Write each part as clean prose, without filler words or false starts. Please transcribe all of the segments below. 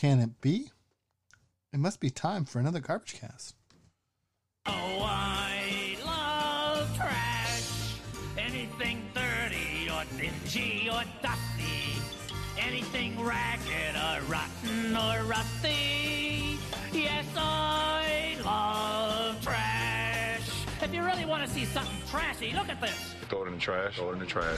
can it be? It must be time for another Garbage Cast. Oh, I love trash. Anything dirty or dingy or dusty. Anything ragged or rotten or rusty. Yes, I love trash. If you really want to see something trashy, look at this. Throw it in the trash. Throw it in the trash.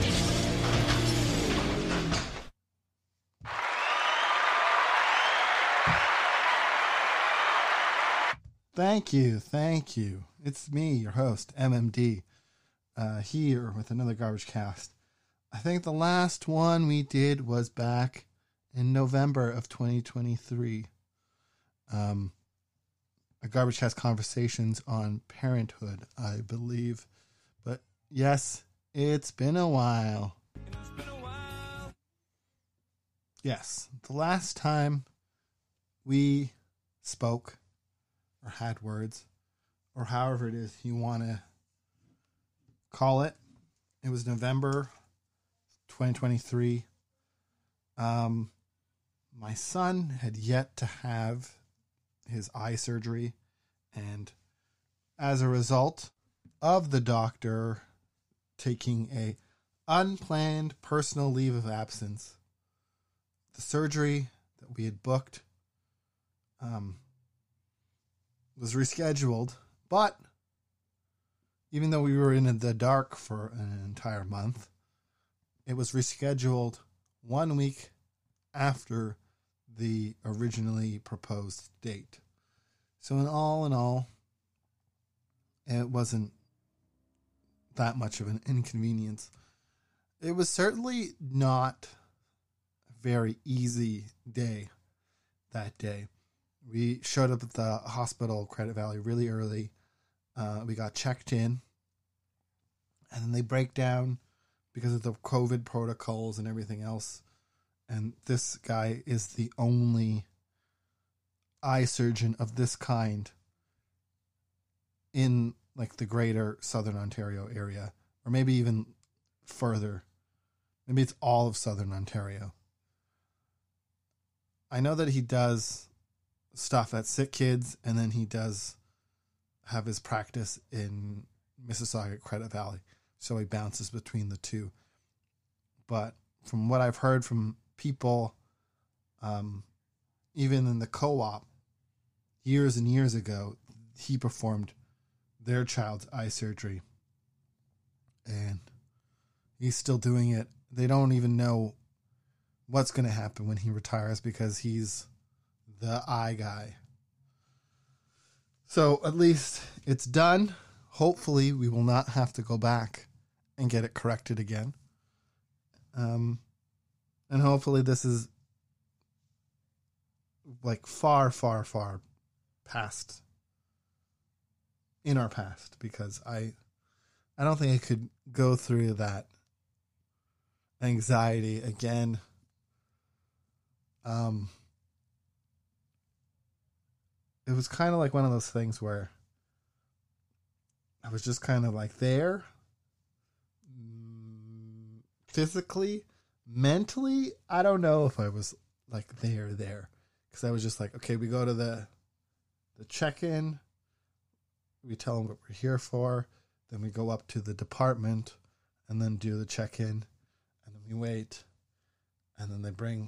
Thank you. It's me, your host, MMD, here with another Garbage Cast. I think the last one we did was back in November of 2023. A Garbage Cast Conversations on Parenthood, I believe. But yes, it's been a while. Yes, the last time we spoke or had words, or however it is you want to call it, it was November 2023. My son had yet to have his eye surgery, and as a result of the doctor taking a unplanned personal leave of absence, the surgery that we had booked was rescheduled. But even though we were in the dark for an entire month, it was rescheduled 1 week after the originally proposed date. So in all, it wasn't that much of an inconvenience. It was certainly not a very easy day that day. We showed up at the hospital, Credit Valley, really early. We got checked in, and then they break down because of the COVID protocols and everything else. And this guy is the only eye surgeon of this kind in like the greater Southern Ontario area, or maybe even further. Maybe it's all of Southern Ontario. I know that he does stuff at Sick Kids, and then he does have his practice in Mississauga Credit Valley, so he bounces between the two. But from what I've heard from people, even in the co-op years and years ago, he performed their child's eye surgery, and he's still doing it. They don't even know what's going to happen when he retires because he's the eye guy. So at least it's done. Hopefully we will not have to go back and get it corrected again. And hopefully this is like far past, in our past, because I don't think I could go through that anxiety again. It was kind of like one of those things where I was just kind of like there, physically, mentally. I don't know if I was like there, because I was just like, okay, we go to the check-in, we tell them what we're here for, then we go up to the department and then do the check-in, and then we wait, and then they bring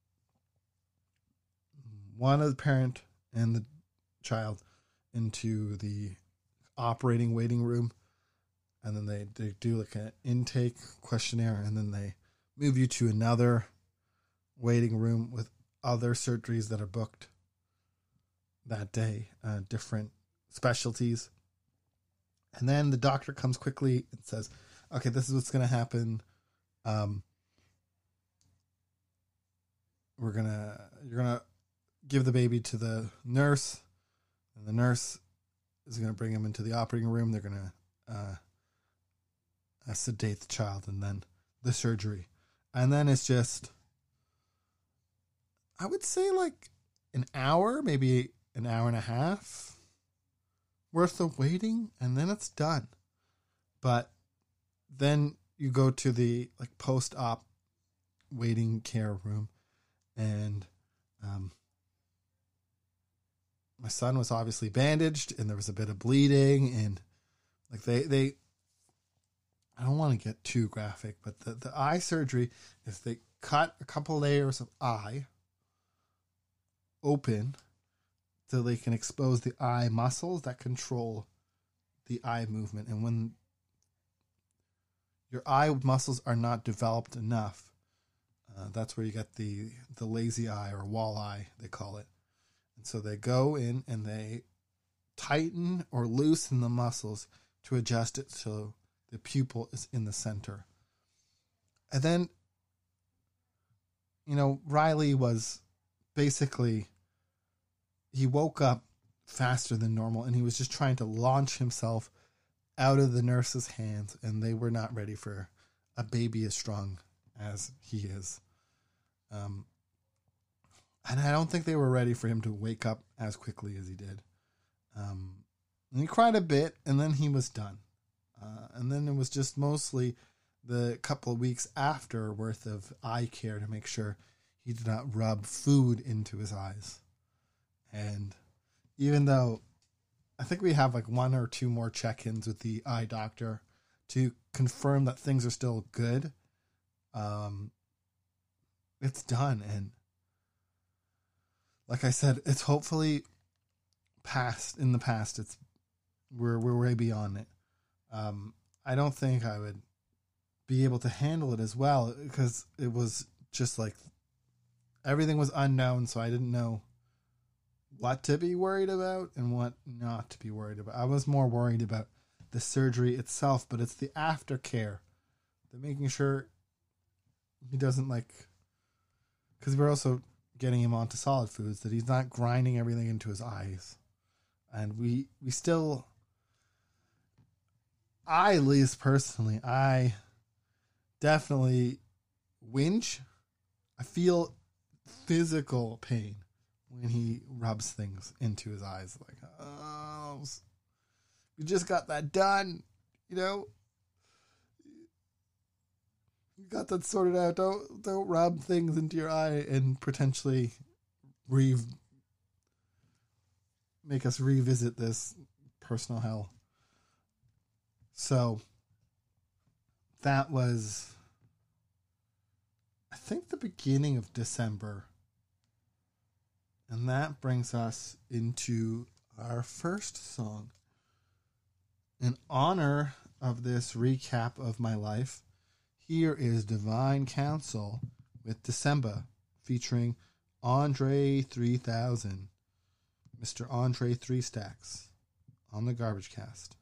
one of the parent and the child into the operating waiting room, and then they do like an intake questionnaire, and then they move you to another waiting room with other surgeries that are booked that day, different specialties. And then the doctor comes quickly and says, okay, this is what's going to happen. You're going to give the baby to the nurse, and the nurse is going to bring him into the operating room. They're going to sedate the child, and then the surgery. And then it's just, I would say like an hour, maybe an hour and a half worth of waiting, and then it's done. But then you go to the like post-op waiting care room, and my son was obviously bandaged and there was a bit of bleeding, and like they I don't want to get too graphic, but the eye surgery is they cut a couple layers of eye open so they can expose the eye muscles that control the eye movement. And when your eye muscles are not developed enough, that's where you get the lazy eye or wall eye, they call it. And so they go in and they tighten or loosen the muscles to adjust it so the pupil is in the center. And then, Riley was basically, he woke up faster than normal and he was just trying to launch himself out of the nurse's hands, and they were not ready for a baby as strong as he is. And I don't think they were ready for him to wake up as quickly as he did. And he cried a bit, and then he was done. And then it was just mostly the couple of weeks after worth of eye care to make sure he did not rub food into his eyes. And even though I think we have like 1 or 2 more check-ins with the eye doctor to confirm that things are still good, it's done. And like I said, it's hopefully in the past. We're way beyond it. I don't think I would be able to handle it as well, because it was just like everything was unknown, so I didn't know what to be worried about and what not to be worried about. I was more worried about the surgery itself, but it's the aftercare. They're making sure he doesn't because we're also getting him onto solid foods, that he's not grinding everything into his eyes. And we still, at least personally, I definitely whinge. I feel physical pain when he rubs things into his eyes. Like, oh, we just got that done, You got that sorted out. Don't rub things into your eye and potentially make us revisit this personal hell. So that was, I think, the beginning of December. And that brings us into our first song. In honor of this recap of my life, here is Divine Council with December, featuring Andre 3000, Mr. Andre 3 Stacks, on the Garbage Cast.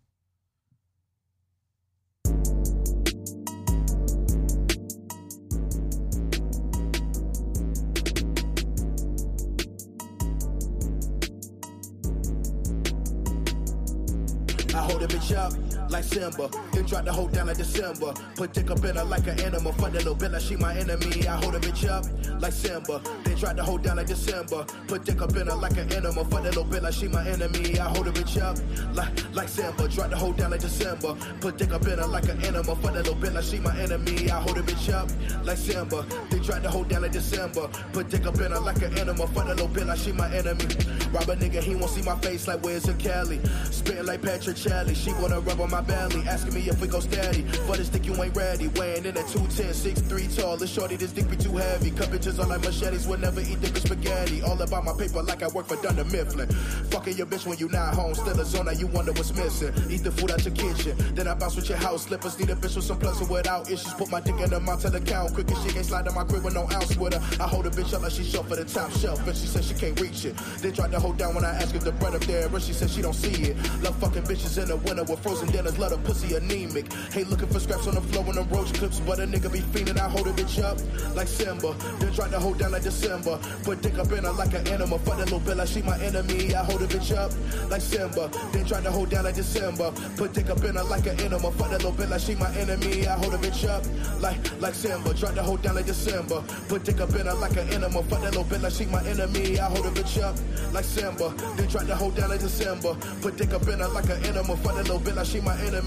I hold a bitch up like Simba, then drop the hoe down like December. Put dick up in her like an animal. Fuck that little bitch like she my enemy. I hold a bitch up like Simba, then drop the hoe down like December. Put dick up in her like an animal. Fuck that little bitch like she my enemy. I hold a bitch up like Simba, drop the hoe down like December. Put dick up in her like an animal. Fuck that little bitch like she my enemy. I hold a bitch up like Simba, then drop the hoe down like December. Put dick up in her like an animal. Fuck that little bitch like she my enemy. Rob a nigga, he won't see my face like where's a Cali. Spitting like Petricelli, she wanna rub on my belly, asking me if we go steady. For this dick you ain't ready, weighing in at 210, 6'3" tall. This shorty, this dick be too heavy. Cut bitches on like machetes, will never eat dick with spaghetti. All about my paper like I work for Dunder Mifflin. Fucking your bitch when you not home, still a zone, you wonder what's missing. Eat the food out your kitchen, then I bounce with your house slippers. Need a bitch with some pleasure without issues. Put my dick in her mouth to the count. Quick as she can't slide in my crib with no ounce with her. I hold a bitch up like she short for the top shelf, and she said she can't reach it. Then tried to hold down when I asked if the bread up there, but she said she don't see it. Love fucking bitches in the winter with frozen dinners, let her pussy anemic. Hate looking for scraps on the floor when them roach clips, but a nigga be fiending. I hold a bitch up like Simba, then try to hold down like December. Put dick up in her like an animal. Fuck that little bitch like she my enemy. I hold a bitch up like Simba, then try to hold down like December. Put dick up in her like an animal. Fuck that little bitch like she my enemy. I hold a bitch up like Simba, try to hold down like December. Put dick up in her like an animal. Fuck that little bitch like she my enemy. I hold a bitch up like Simba, then try to hold down like December. Put dick up in her like an animal. Fuck that little bitch like she my enemy.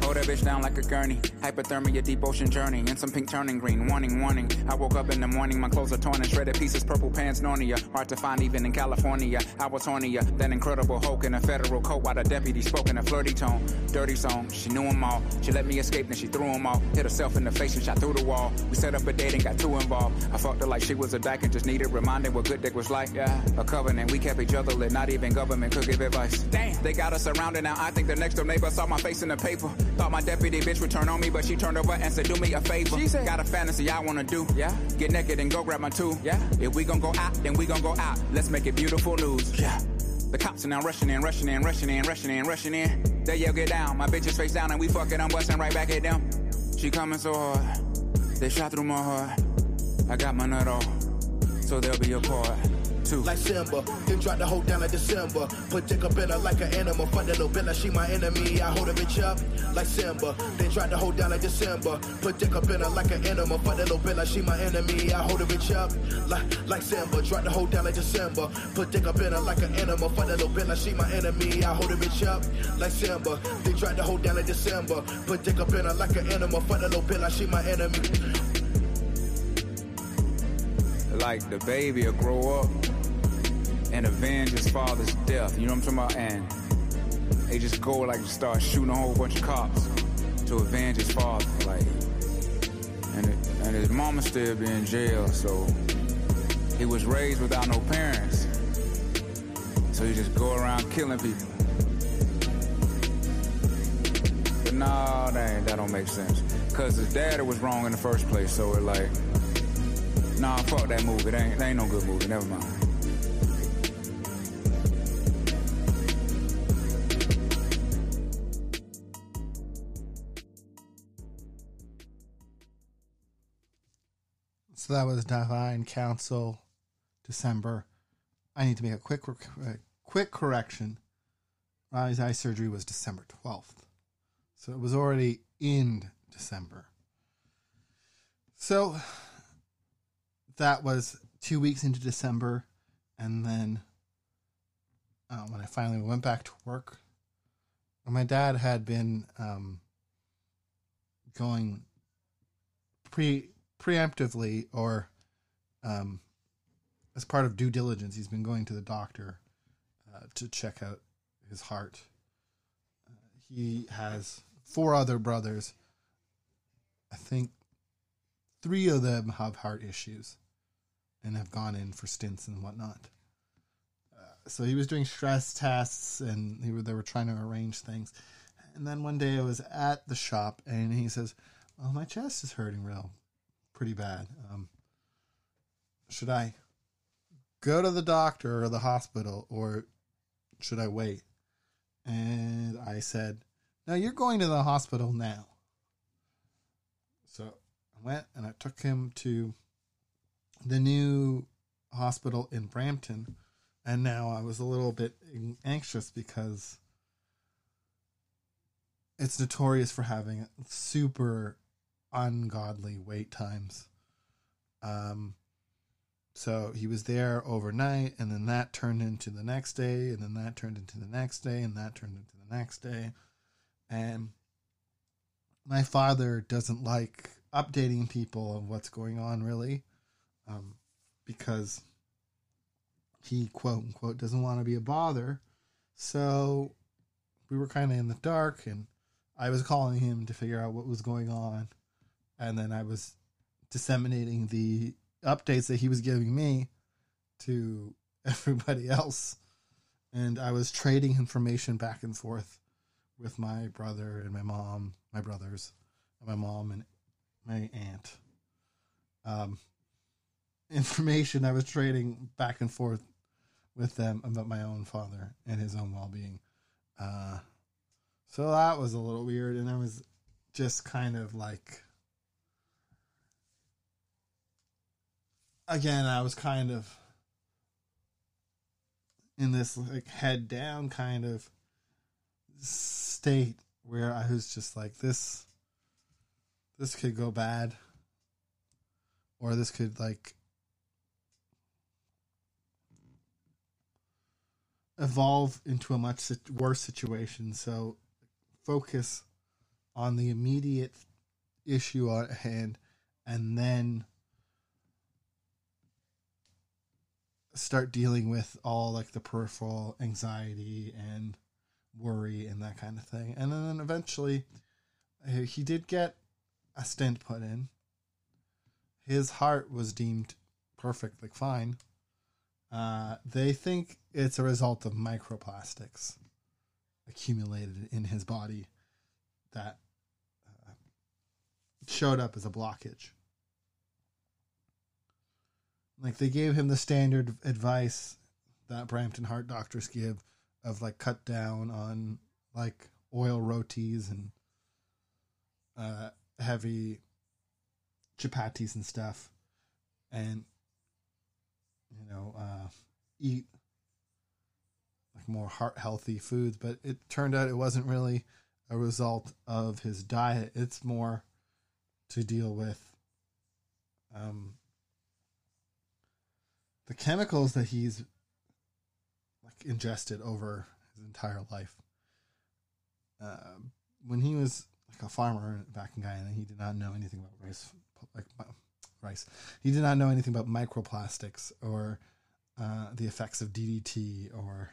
Hold that bitch down like a gurney. Hypothermia, deep ocean journey. And some pink turning green. Warning, warning. I woke up in the morning, my clothes are torn and shredded pieces. Purple pants, Narnia. Hard to find even in California. I was hornier than Incredible Hulk in a federal coat while the deputy spoke in a flirty tone. Dirty song, she knew them all. She let me escape, then she threw them all. Hit herself in the face and shot through the wall. We set up a date and got too involved. I fucked her like she was a dyke and just needed reminding what good dick was like. Yeah, a covenant, we kept each other lit. Not even government could give advice. Damn, they got us surrounded now. I think the next door neighbor saw my face in the paper. Thought my deputy bitch would turn on me, but she turned over and said, do me a favor. She said, got a fantasy I wanna do. Yeah, get naked and go grab my tool. Yeah, if we gon' go out, then we gon' go out. Let's make it beautiful news. Yeah. The cops are now rushing in, rushing in, rushing in, rushing in, rushing in. They yell, get down. My bitch is face down and we fucking, I'm busting right back at them. She coming so hard. They shot through my heart. I got my nut off. So there'll be a part two. Like Simba, then tried to hold down like December. Put dick up in her like an animal. Fuck that little bitch like she my enemy. I hold a bitch up like Simba. Then tried to hold down like December. Put dick up in her like an animal. Fuck that little bitch like she my enemy. I hold a bitch up like Simba. Tried to hold down like December. Put dick up in her like an animal. Fuck that little bitch like she my enemy. I hold a bitch up like Simba. Then tried to hold down like December. Put dick up in her like an animal. Fuck that little bitch like she my enemy. Like the baby will grow up and avenge his father's death. You know what I'm talking about? And they just go like start shooting a whole bunch of cops to avenge his father. Like, and his mama still be in jail, so he was raised without no parents. So he just go around killing people. But no, that don't make sense. Cause his daddy was wrong in the first place, so it like, nah, fuck that movie. That ain't no good movie. Never mind. So that was Divine Council, December. I need to make a quick correction. Riley's eye surgery was December 12th. So it was already in December. So that was 2 weeks into December. And then when I finally went back to work, my dad had been going preemptively or as part of due diligence. He's been going to the doctor to check out his heart. He has 4 other brothers. I think 3 of them have heart issues and have gone in for stints and whatnot. So he was doing stress tests and they were trying to arrange things. And then one day I was at the shop and he says, well, my chest is hurting pretty bad. Should I go to the doctor or the hospital or should I wait? And I said, no, you're going to the hospital now. So I went and I took him to the new hospital in Brampton. And now I was a little bit anxious because it's notorious for having super ungodly wait times. So he was there overnight, and then that turned into the next day, and then that turned into the next day, and that turned into the next day. And my father doesn't like updating people on what's going on, really, because he, quote unquote, doesn't want to be a bother. So we were kind of in the dark, and I was calling him to figure out what was going on. And then I was disseminating the updates that he was giving me to everybody else. And I was trading information back and forth with my brother and my mom, my brothers, and my mom and my aunt. Information I was trading back and forth with them about my own father and his own well-being. So that was a little weird. And I was just kind of like, again, I was kind of in this like head down kind of state where I was just like, this could go bad, or this could like evolve into a much worse situation. So focus on the immediate issue at hand, and then start dealing with all like the peripheral anxiety and worry and that kind of thing. And then eventually he did get a stent put in. His heart was deemed perfect, like fine. They think it's a result of microplastics accumulated in his body that showed up as a blockage. Like, they gave him the standard advice that Brampton heart doctors give of, like, cut down on, like, oil rotis and heavy chapatis and stuff. And, eat, like, more heart-healthy foods. But it turned out it wasn't really a result of his diet. It's more to deal with the chemicals that he's like ingested over his entire life. When he was like a farmer back in Guyana, he did not know anything about rice. He did not know anything about microplastics or the effects of DDT or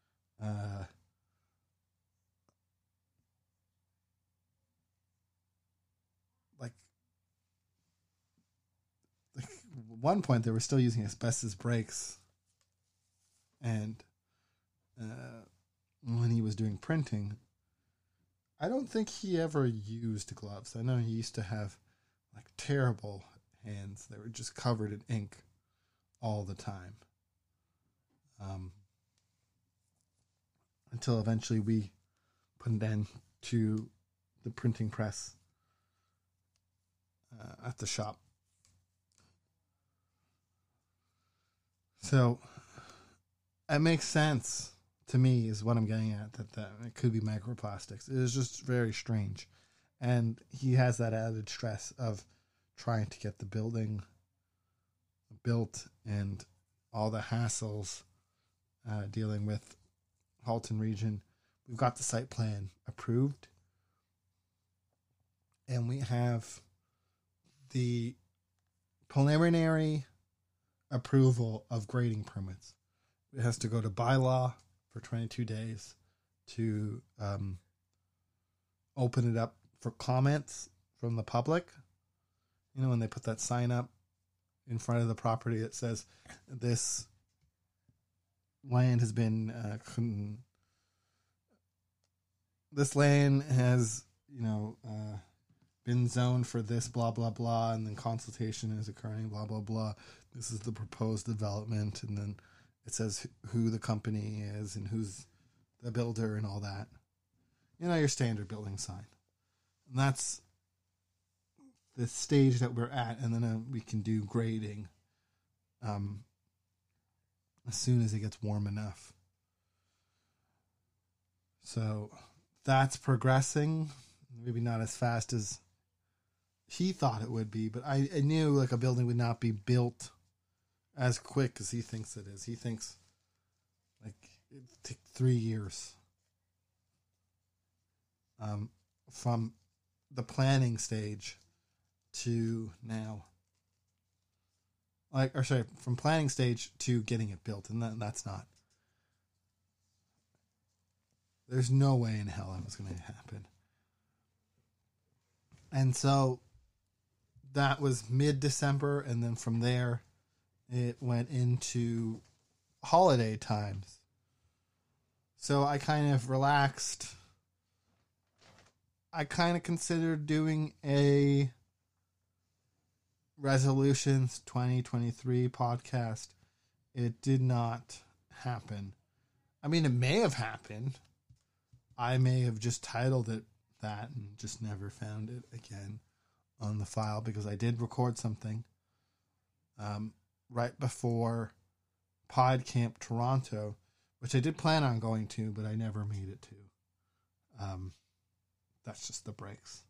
at one point they were still using asbestos brakes, and when he was doing printing, I don't think he ever used gloves. I know he used to have like terrible hands. They were just covered in ink all the time. Until eventually we put an end to the printing press at the shop. So it makes sense to me, is what I'm getting at, that it could be microplastics. It is just very strange. And he has that added stress of trying to get the building built and all the hassles dealing with Halton Region. We've got the site plan approved, and we have the preliminary approval of grading permits. It has to go to bylaw for 22 days to open it up for comments from the public. You know, when they put that sign up in front of the property that says this land has been this land has been zoned for this blah blah blah, and then consultation is occurring blah blah blah. This is the proposed development, and then it says who the company is and who's the builder and all that. Your standard building sign. And that's the stage that we're at, and then we can do grading as soon as it gets warm enough. So that's progressing. Maybe not as fast as he thought it would be, but I knew like a building would not be built as quick as he thinks it is. He thinks like it'd take 3 years from the planning stage to now. From planning stage to getting it built, and that's not. There's no way in hell that was going to happen. And so that was mid-December, and then from there it went into holiday times. So I kind of relaxed. I kind of considered doing a Resolutions 2023 podcast. It did not happen. I mean, it may have happened. I may have just titled it that and just never found it again on the file, because I did record something right before PodCamp Toronto, which I did plan on going to, but I never made it to. That's just the breaks.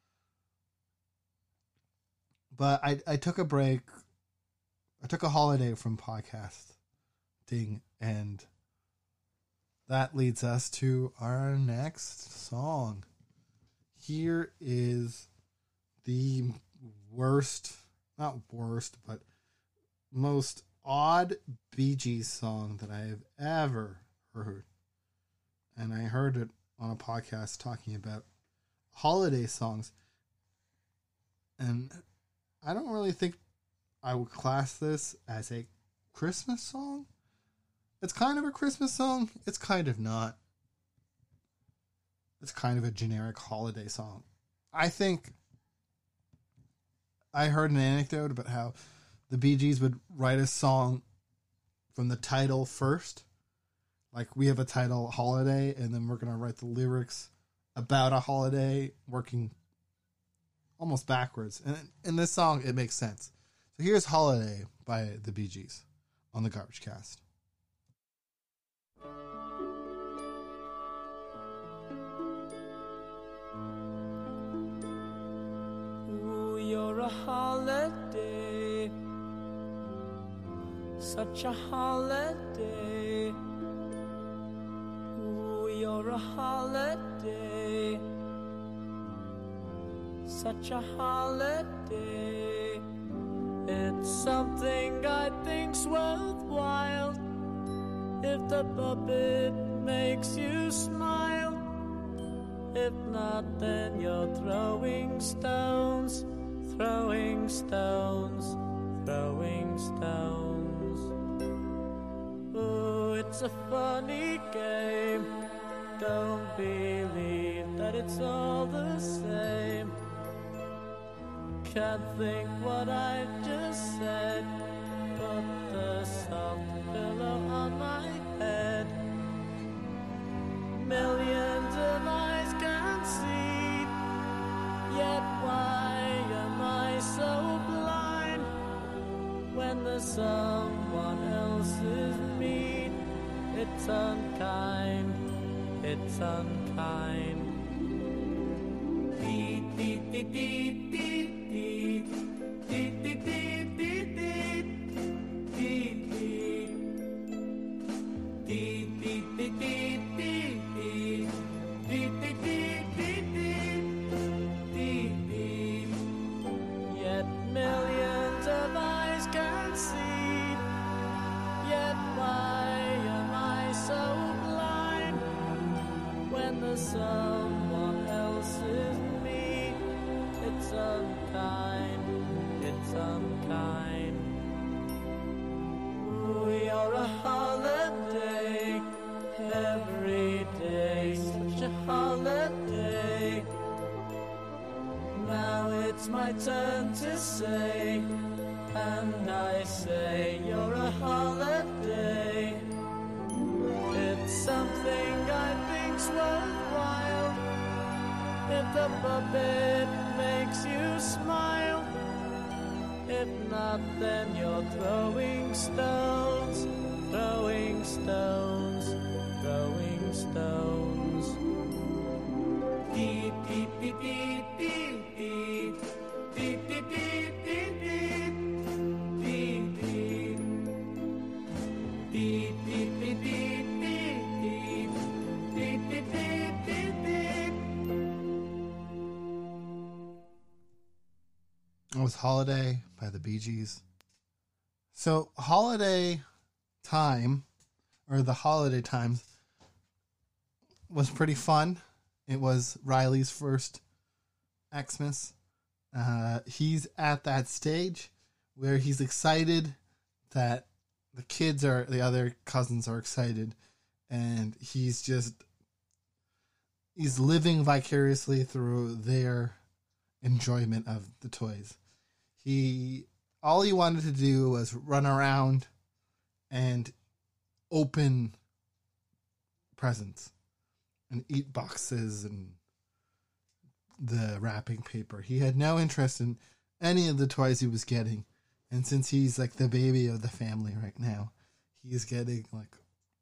But I took a break. I took a holiday from podcasting, and that leads us to our next song. here is the not worst, but most odd Bee Gees song that I have ever heard. And I heard it on a podcast talking about holiday songs. And I don't really think I would class this as a Christmas song. It's kind of a Christmas song. It's kind of not. It's kind of a generic holiday song. I think I heard an anecdote about how the Bee Gees would write a song from the title first. Like, we have a title, Holiday, and then we're going to write the lyrics about a holiday, working almost backwards. And in this song, it makes sense. So here's Holiday by the Bee Gees on the Garbage Cast. Ooh, you're a holiday, such a holiday. Ooh, you're a holiday, such a holiday. It's something I think's worthwhile if the puppet makes you smile. If not, then you're throwing stones, throwing stones, throwing stones. Oh, it's a funny game. Don't believe that it's all the same. Can't think what I just said. Put the soft pillow on my head. Millions of eyes can see, yet why am I so blind? When there's someone else's mean, it's unkind, it's unkind. Beep, beep, beep, beep, beep. Beep, beep, beep, beep, beep, beep, beep. Beep, beep, beep, beep, beep, beep. Beep, beep, beep, beep, beep, beep. Yet millions of eyes can see. Yet why am I so blind? When there's someone else's me, it's unkind, it's unkind. Ooh, you're a holiday, every day, such a holiday. Now it's my turn to say, and I say you're a holiday. It's something I think's worthwhile if the puppet makes you smile. If not, then you're throwing stones, throwing stones, throwing stones. Beep, beep, beep, beep, beep, beep. Beep, beep, beep, beep, beep. Beep, beep. Beep, beep, beep, beep, beep, beep. Beep, beep, beep, beep, beep. It was Holiday by the Bee Gees. So Holiday Time, or the Holiday Times, was pretty fun. It was Riley's first Xmas. He's at that stage where he's excited that the other cousins are excited, and he's living vicariously through their enjoyment of the toys. All he wanted to do was run around and open presents and eat boxes and the wrapping paper. He had no interest in any of the toys he was getting. And since he's like the baby of the family right now, he's getting like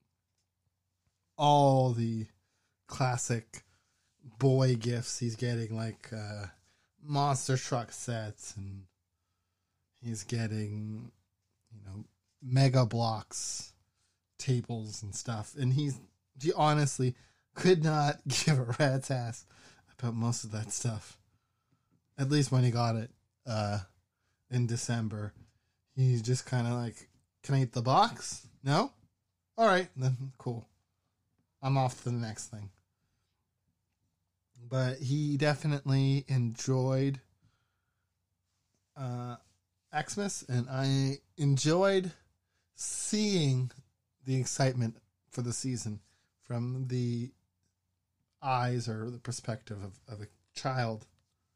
all the classic boy gifts. He's getting like monster truck sets, and he's getting, Mega Blocks tables and stuff. And he honestly could not give a rat's ass up most of that stuff. At least when he got it in December. He's just kind of like, can I eat the box? No? All right, then cool. I'm off to the next thing. But he definitely enjoyed Xmas, and I enjoyed seeing the excitement for the season from the eyes or the perspective of a child.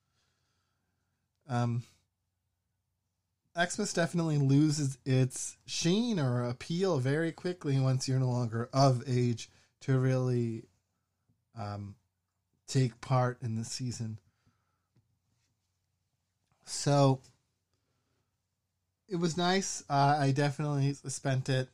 Xmas definitely loses its sheen or appeal very quickly once you're no longer of age to really take part in the season. So it was nice. I definitely spent it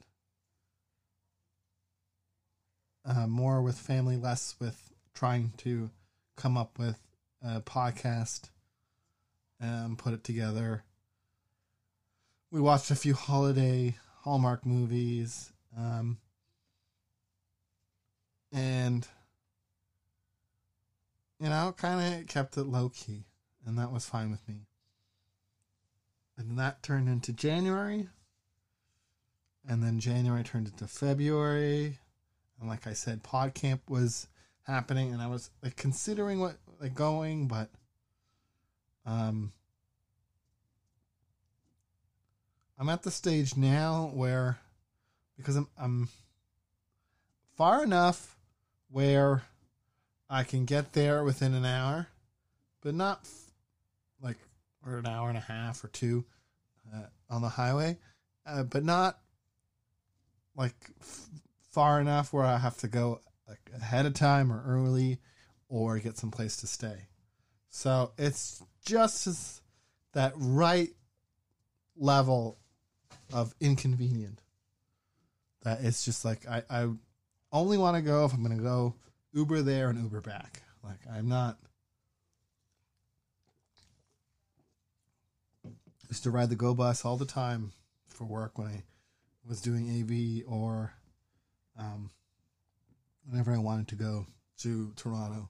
more with family, less with trying to come up with a podcast and put it together. We watched a few holiday Hallmark movies, and, you know, kind of kept it low-key, and that was fine with me. And that turned into January, and then January turned into February, and like I said, PodCamp was happening, and I was like considering going, but I'm at the stage now where, because I'm far enough where I can get there within an hour, but not or an hour and a half or two on the highway, but not far enough where I have to go ahead of time or early or get some place to stay. So it's just that right level of inconvenient that it's just like I only want to go if I'm going to go Uber there and Uber back. Like, I'm not. I used to ride the Go Bus all the time for work when I was doing AV or whenever I wanted to go to Toronto.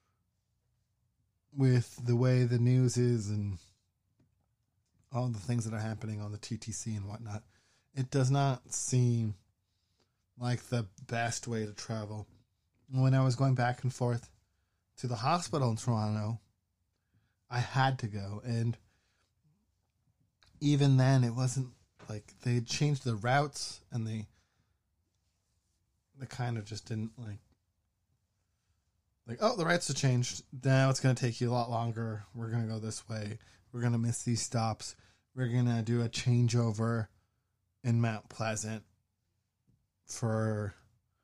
With the way the news is and all the things that are happening on the TTC and whatnot, it does not seem like the best way to travel. When I was going back and forth to the hospital in Toronto, I had to go. And even then, it wasn't like they had changed the routes, and they kind of just didn't oh, the routes have changed. Now it's going to take you a lot longer. We're going to go this way. We're going to miss these stops. We're going to do a changeover in Mount Pleasant for,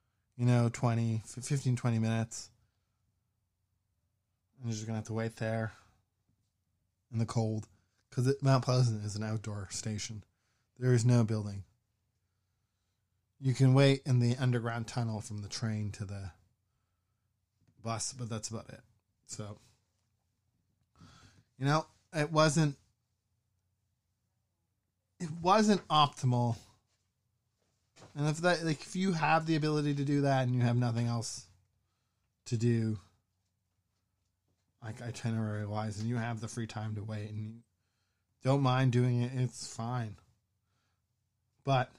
15, 20 minutes. And you're just going to have to wait there in the cold. Because Mount Pleasant is an outdoor station. There is no building. You can wait in the underground tunnel from the train to the bus, but that's about it. So, it wasn't optimal. And if you have the ability to do that and you have nothing else to do, itinerary wise, and you have the free time to wait and you don't mind doing it, it's fine. But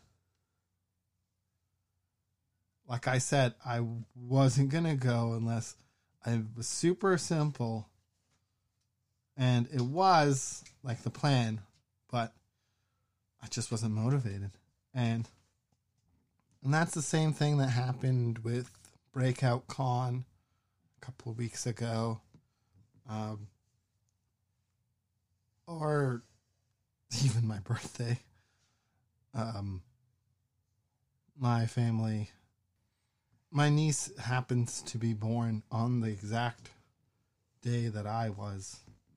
like I said, I wasn't going to go unless it was super simple. And it was like the plan, but I just wasn't motivated. And that's the same thing that happened with Breakout Con a couple of weeks ago. Or even my birthday. My family... My niece happens to be born on the exact day that I was.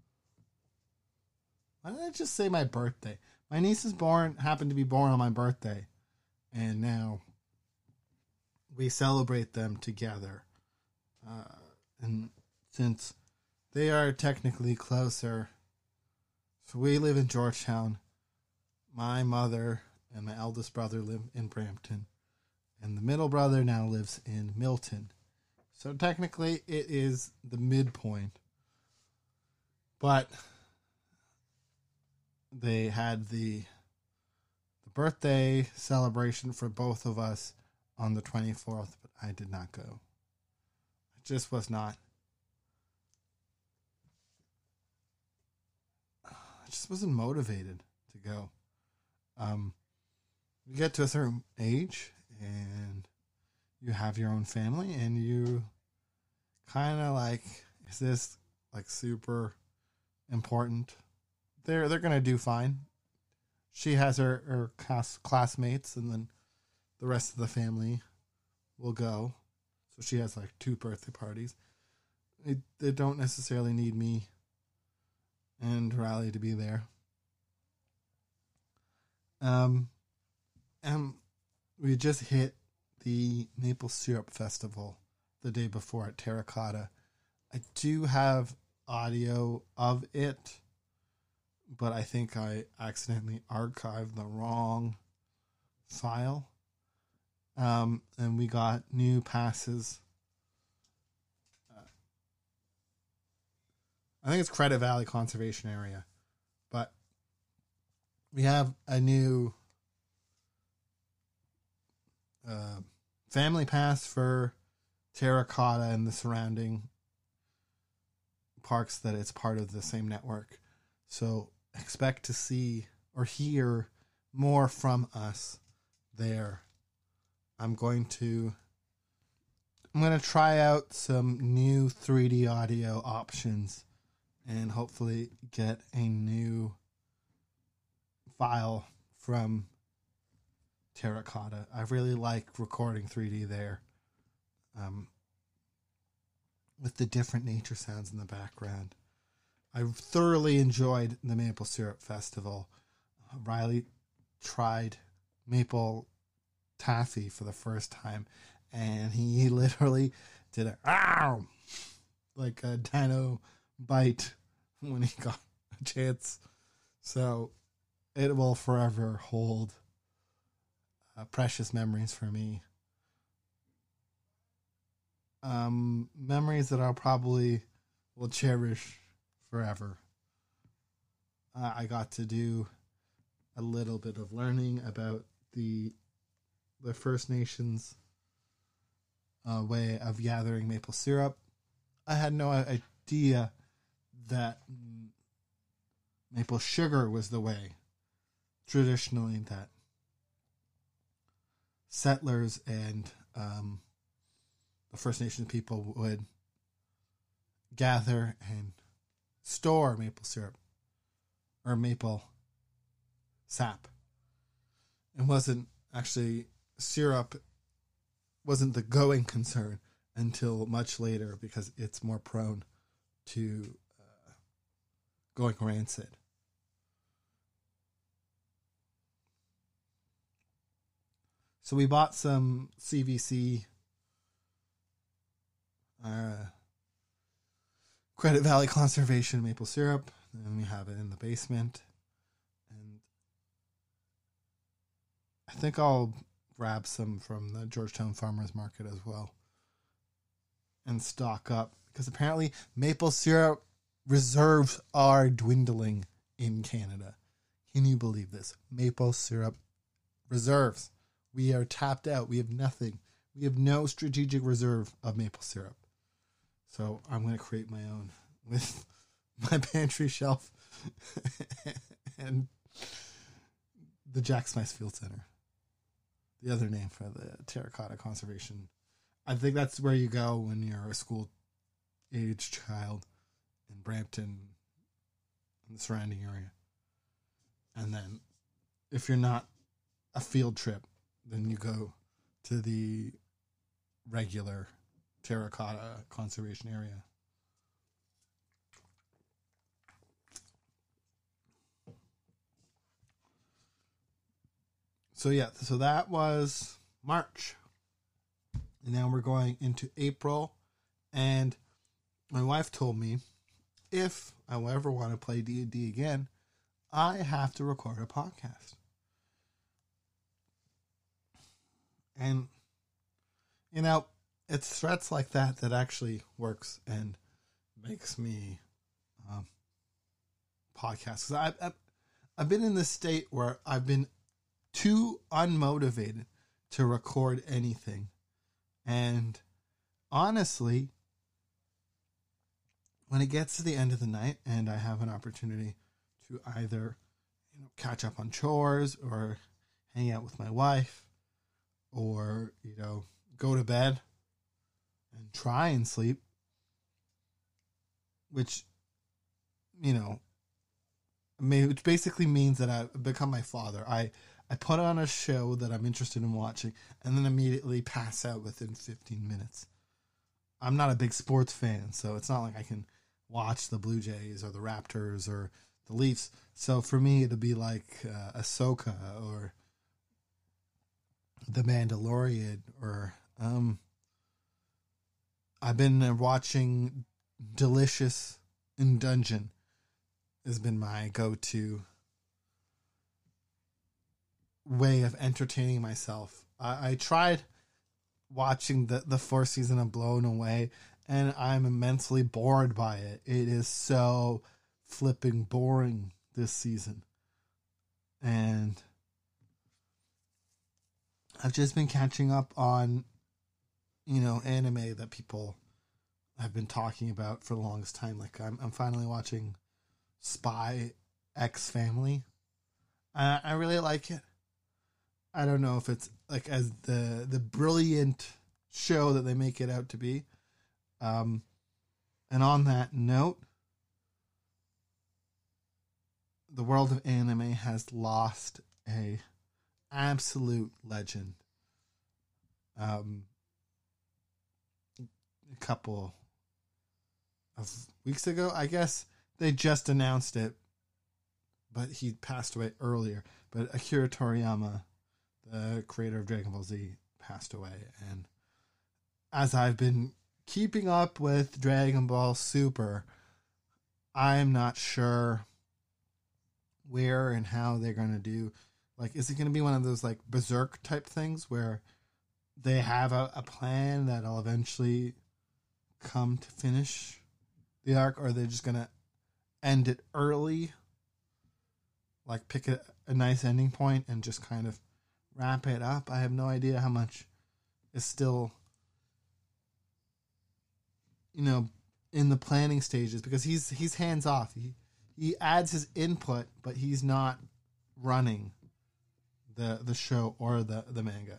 Why did I just say my birthday? My niece happened to be born on my birthday. And now we celebrate them together. And since they are technically closer, so we live in Georgetown. My mother and my eldest brother live in Brampton. And the middle brother now lives in Milton. So technically it is the midpoint. But they had the birthday celebration for both of us on the 24th, but I did not go. I just was not. I just wasn't motivated to go. You get to a certain age and you have your own family and you kind of like, is this like super important? They're going to do fine. She has her classmates and then the rest of the family will go. So she has like 2 birthday parties. They don't necessarily need me and Riley to be there. And we just hit the Maple Syrup Festival the day before at Terracotta. I do have audio of it, but I think I accidentally archived the wrong file. And we got new passes. I think it's Credit Valley Conservation Area, but we have a new family pass for Terracotta and the surrounding parks that it's part of the same network. So expect to see or hear more from us there. I'm going to try out some new 3D audio options and hopefully get a new file from Terracotta. I really like recording 3D there. With the different nature sounds in the background. I thoroughly enjoyed the Maple Syrup Festival. Riley tried maple taffy for the first time, and he literally did a "ow" like a dino bite when he got a chance. So it will forever hold precious memories for me. Memories that I'll probably will cherish forever. I got to do a little bit of learning about the First Nations way of gathering maple syrup. I had no idea that maple sugar was the way traditionally that settlers and the First Nations people would gather and store maple syrup or maple sap. It wasn't actually syrup wasn't the going concern until much later because it's more prone to going rancid. So we bought some CVC Credit Valley Conservation maple syrup, and we have it in the basement. And I think I'll grab some from the Georgetown Farmers Market as well and stock up, because apparently maple syrup reserves are dwindling in Canada. Can you believe this? Maple syrup reserves. We are tapped out. We have nothing. We have no strategic reserve of maple syrup. So I'm going to create my own with my pantry shelf and the Jack Smythe Field Center. The other name for the Terracotta Conservation. I think that's where you go when you're a school-aged child in Brampton and the surrounding area. And then if you're not a field trip, then you go to the regular Terracotta Conservation Area. So yeah, so that was March. And now we're going into April. And my wife told me if I ever want to play D&D again, I have to record a podcast. And, you know, it's threats like that that actually works and makes me podcast. 'Cause I've been in this state where I've been too unmotivated to record anything. And honestly, when it gets to the end of the night and I have an opportunity to either catch up on chores or hang out with my wife or, go to bed and try and sleep, which basically means that I've become my father. I put on a show that I'm interested in watching and then immediately pass out within 15 minutes. I'm not a big sports fan, so it's not like I can watch the Blue Jays or the Raptors or the Leafs. So for me, it'll be like Ahsoka or The Mandalorian, or I've been watching Delicious in Dungeon. Has been my go-to way of entertaining myself. I tried watching the fourth season of Blown Away, and I'm immensely bored by it. It is so flipping boring this season. And I've just been catching up on, anime that people have been talking about for the longest time. Like I'm finally watching Spy X Family. I really like it. I don't know if it's like as the brilliant show that they make it out to be. And on that note, the world of anime has lost a absolute legend. A couple of weeks ago, I guess they just announced it, but he passed away earlier. But Akira Toriyama, the creator of Dragon Ball Z, passed away. And as I've been keeping up with Dragon Ball Super, I'm not sure where and how they're going to do. Like, is it going to be one of those like Berserk type things where they have a plan that'll eventually come to finish the arc, or are they just going to end it early? Like pick a nice ending point and just kind of wrap it up. I have no idea how much is still, in the planning stages, because he's hands off. He adds his input, but he's not running the show or the manga.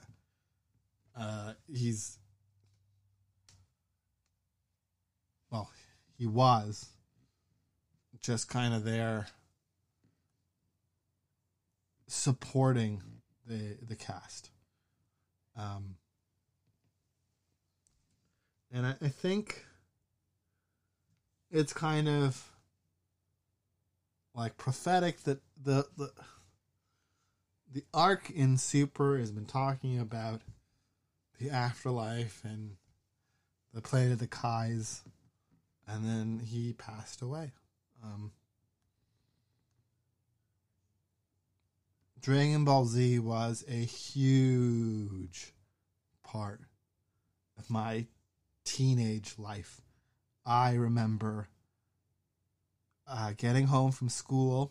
He was just kind of there supporting the cast. And I think it's kind of like prophetic that the arc in Super has been talking about the afterlife and the planet of the Kais, and then he passed away. Dragon Ball Z was a huge part of my teenage life. I remember getting home from school,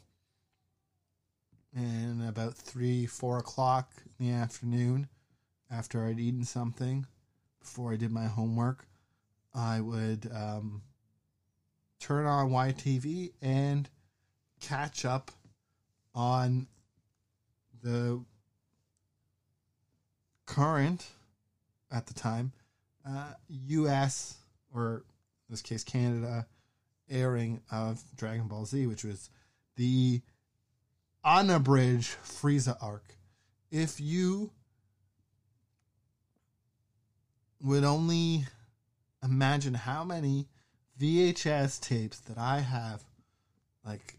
and about 3-4 o'clock in the afternoon, after I'd eaten something, before I did my homework, I would turn on YTV and catch up on the current, at the time, U.S., or in this case Canada, airing of Dragon Ball Z, which was the unabridged Frieza arc. If you would only imagine how many VHS tapes that I have, like,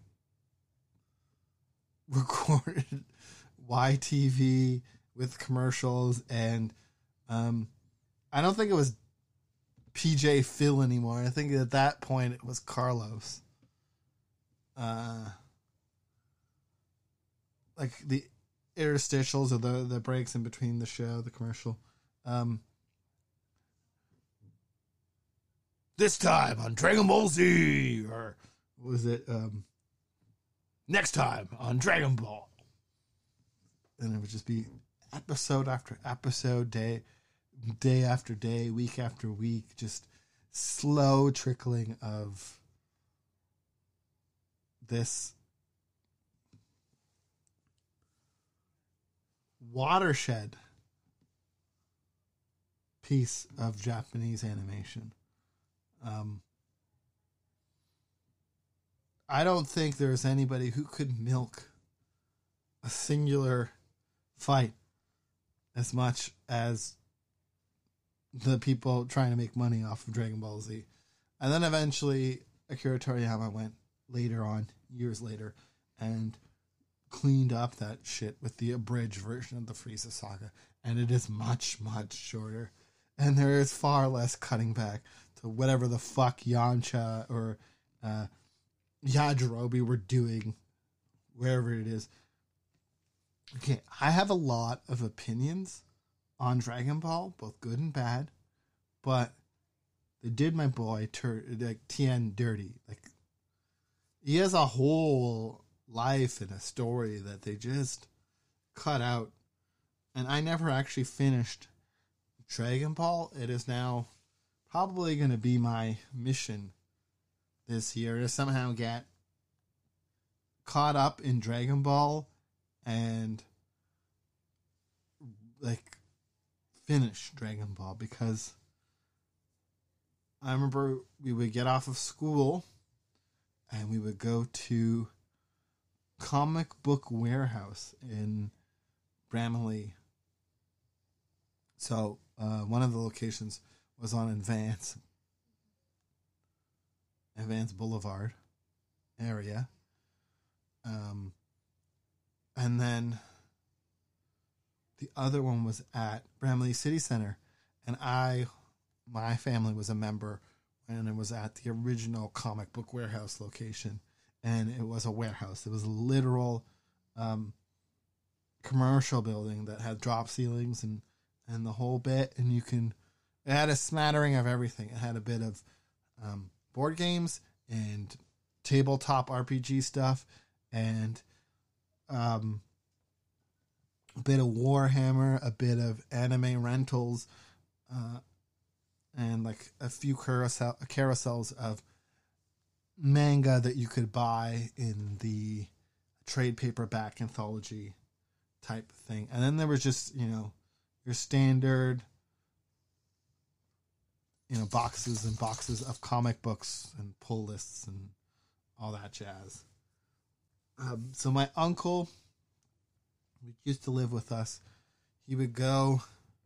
recorded YTV with commercials, and I don't think it was PJ Phil anymore. I think at that point it was Carlos. Like the interstitials or the breaks in between the show, the commercial. this time on Dragon Ball Z, or what was it? Next time on Dragon Ball. And it would just be episode after episode, day after day, week after week, just slow trickling of this watershed piece of Japanese animation. I don't think there's anybody who could milk a singular fight as much as the people trying to make money off of Dragon Ball Z. And then eventually Akira Toriyama went later on, years later, and cleaned up that shit with the abridged version of the Frieza saga. And it is much, much shorter. And there is far less cutting back to whatever the fuck Yamcha or Yajirobe were doing, wherever it is. Okay, I have a lot of opinions on Dragon Ball, both good and bad, but they did my boy Tien dirty. Like, he has a whole life and a story that they just cut out, and I never actually finished Dragon Ball. It is now probably going to be my mission this year to somehow get caught up in Dragon Ball and like finish Dragon Ball, because I remember we would get off of school and we would go to Comic Book Warehouse in Bramley. So one of the locations was on Advance Boulevard area. And then the other one was at Bramley City Center. And my family was a member when it was at the original Comic Book Warehouse location. And it was a warehouse. It was a literal commercial building that had drop ceilings and the whole bit. And it had a smattering of everything. It had a bit of board games and tabletop RPG stuff, and a bit of Warhammer, a bit of anime rentals, and like a few carousels of manga that you could buy in the trade paperback anthology type thing. And then there was just, your standard, boxes and boxes of comic books and pull lists and all that jazz. So my uncle, who used to live with us, he would go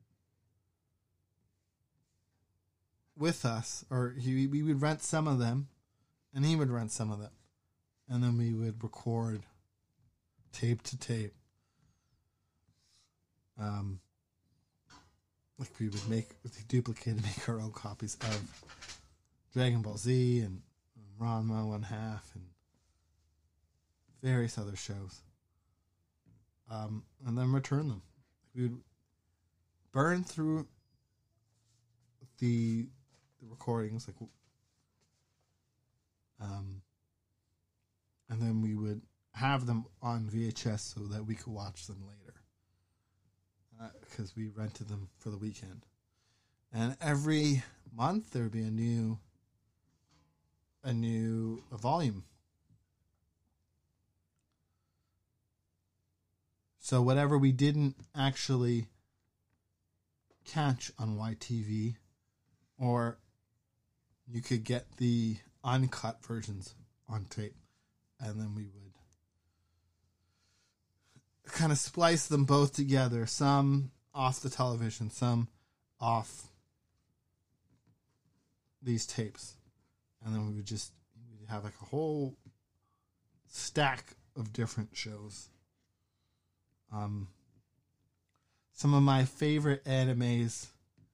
with us, or we would rent some of them, and he would rent some of them. And then we would record tape to tape. Like we would make our own copies of Dragon Ball Z and Ranma 1/2 and various other shows. And then return them. We would burn through the recordings, and then we would have them on VHS so that we could watch them later. Because we rented them for the weekend. And every month there would be a new volume. So whatever we didn't actually catch on YTV, or you could get the uncut versions on tape, and then we would kind of splice them both together, some off the television, some off these tapes. And then we'd have like a whole stack of different shows. Some of my favorite animes,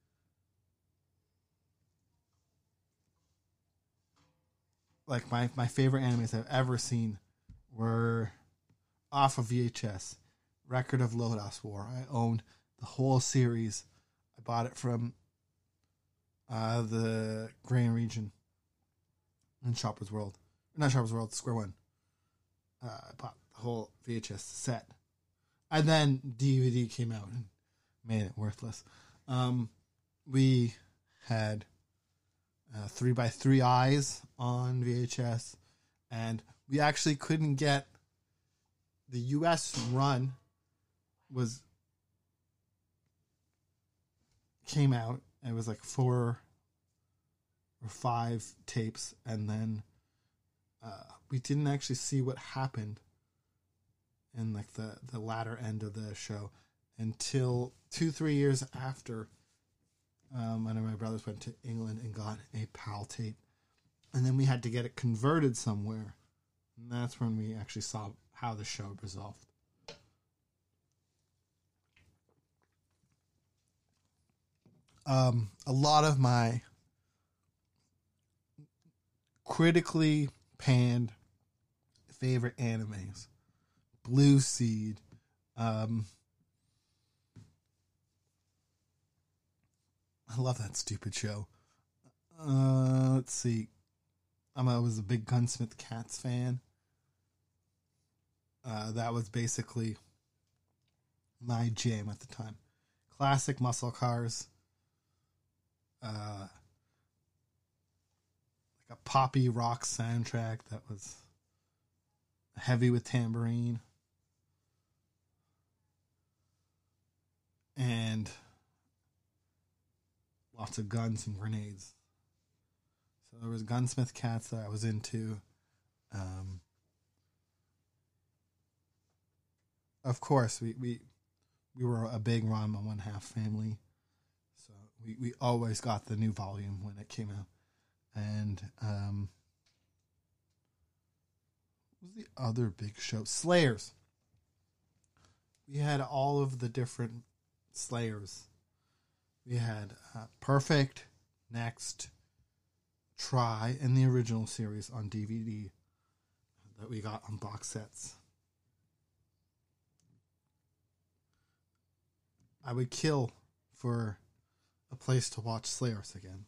like my favorite animes I've ever seen, were off of VHS. Record of Lodoss War. I owned the whole series. I bought it from the Grand Region in Shoppers World. Not Shoppers World, Square One. I bought the whole VHS set. And then DVD came out and made it worthless. We had 3x3 Eyes on VHS, and we actually couldn't get the US run came out. It was like 4 or 5 tapes, and then we didn't actually see what happened in like the latter end of the show until 2-3 years after one of my brothers went to England and got a PAL tape, and then we had to get it converted somewhere, and that's when we actually saw how the show resolved. A lot of my critically panned favorite animes, Blue Seed, I love that stupid show. Let's see. I was a big Gunsmith Cats fan. That was basically my jam at the time. Classic muscle cars. Like a poppy rock soundtrack that was heavy with tambourine. And lots of guns and grenades. So there was Gunsmith Cats that I was into. Of course, we were a big Ranma 1/2 family. So we always got the new volume when it came out. And what was the other big show? Slayers. We had all of the different Slayers. We had Perfect, Next, Try, and the original series on DVD that we got on box sets. I would kill for a place to watch Slayers again.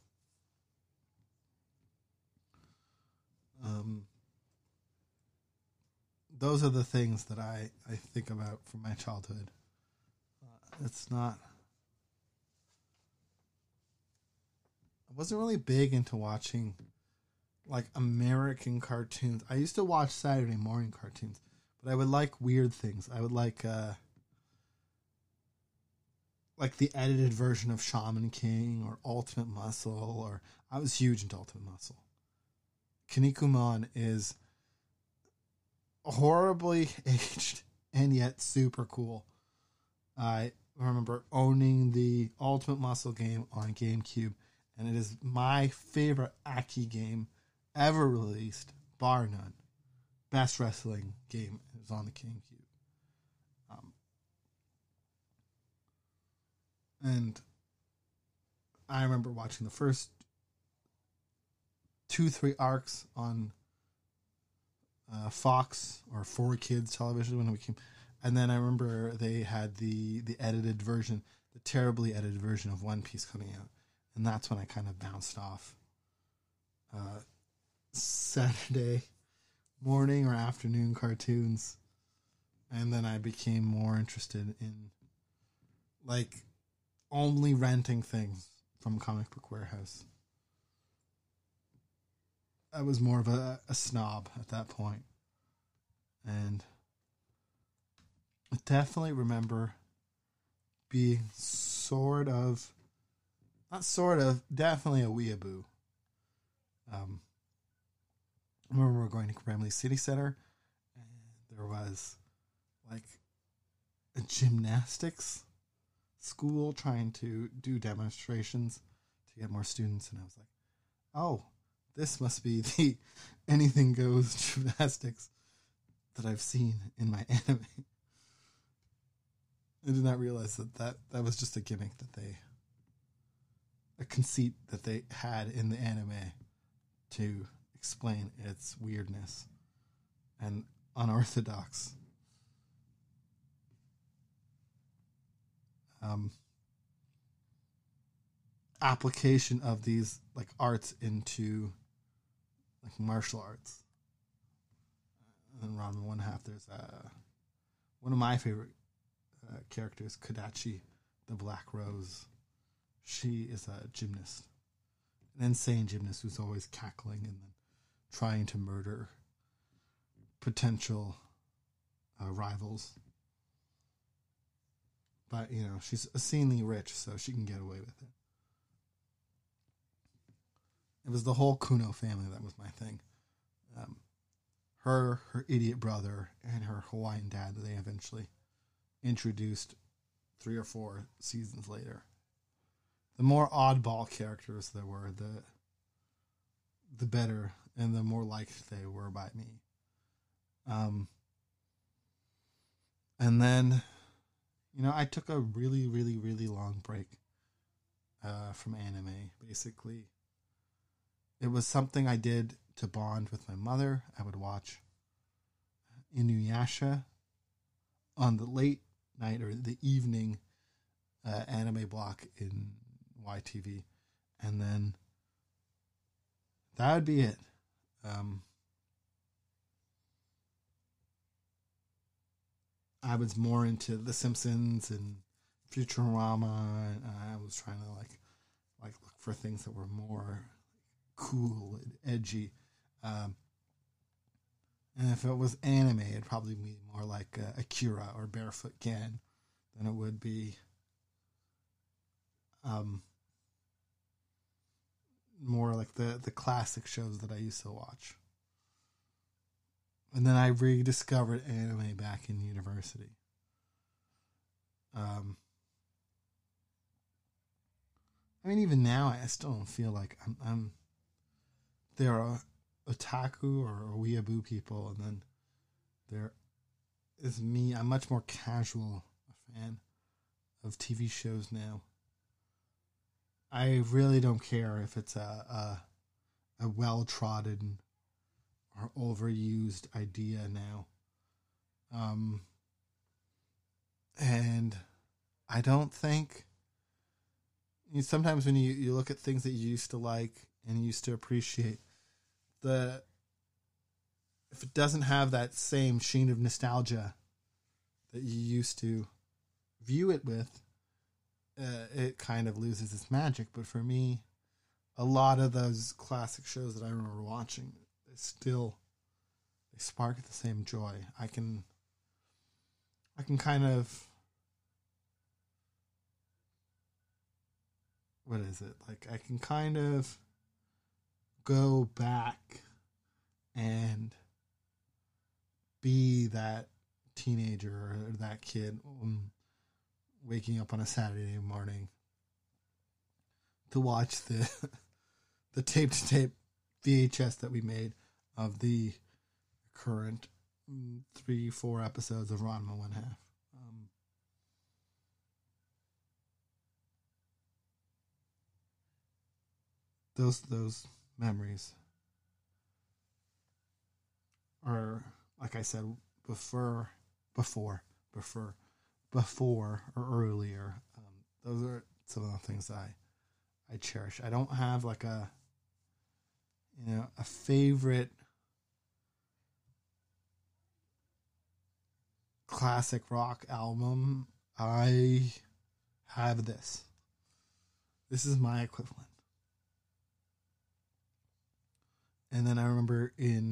Those are the things that I think about from my childhood. It's not... I wasn't really big into watching like American cartoons. I used to watch Saturday morning cartoons, but I would like weird things. I would like the edited version of Shaman King or Ultimate Muscle, or I was huge into Ultimate Muscle. Kinnikuman is horribly aged and yet super cool. I remember owning the Ultimate Muscle game on GameCube, and it is my favorite Aki game ever released, bar none. Best wrestling game is on the GameCube. And I remember watching the first 2-3 arcs on Fox or 4Kids television when it came. And then I remember they had the edited version, the terribly edited version of One Piece coming out. And that's when I kind of bounced off Saturday morning or afternoon cartoons. And then I became more interested in like only renting things from Comic Book Warehouse. I was more of a snob at that point. And I definitely remember being definitely a weeaboo. I remember we were going to Gremley City Center, and there was like a gymnastics school trying to do demonstrations to get more students, and I was like, oh, this must be the anything goes gymnastics that I've seen in my anime. I did not realize that was just a gimmick a conceit that they had in the anime to explain its weirdness and unorthodox. application of these like arts into like martial arts. And around one half, there's one of my favorite characters, Kodachi, the Black Rose. She is a gymnast, an insane gymnast who's always cackling and then trying to murder potential rivals. But, you know, she's obscenely rich, so she can get away with it. It was the whole Kuno family that was my thing. Her idiot brother, and her Hawaiian dad that they eventually introduced 3 or 4 seasons later. The more oddball characters there were, the better, and the more liked they were by me. And then, you know, I took a really, really, really long break from anime. Basically, it was something I did to bond with my mother. I would watch Inuyasha on the late night or the evening anime block in YTV, and then that would be it. I was more into The Simpsons and Futurama, and I was trying to like look for things that were more cool and edgy. And if it was anime, it'd probably be more like Akira or Barefoot Gen than it would be more like the classic shows that I used to watch. And then I rediscovered anime back in university. I mean, even now, I still don't feel like I'm there are otaku or weeaboo people, and then there is me. I'm much more casual a fan of TV shows now. I really don't care if it's a well-trodden or overused idea now. And I don't think... sometimes when you look at things that you used to like and used to appreciate, if it doesn't have that same sheen of nostalgia that you used to view it with, it kind of loses its magic. But for me, a lot of those classic shows that I remember watching, they spark the same joy. I can kind of, what is it? Like, I can kind of go back and be that teenager or that kid waking up on a Saturday morning to watch the tape-to-tape VHS that we made of the current 3-4 episodes of Ranma 1/2. Those memories are, like I said, before or earlier. Those are some of the things that I cherish. I don't have like a favorite classic rock album. I have this. This is my equivalent. And then I remember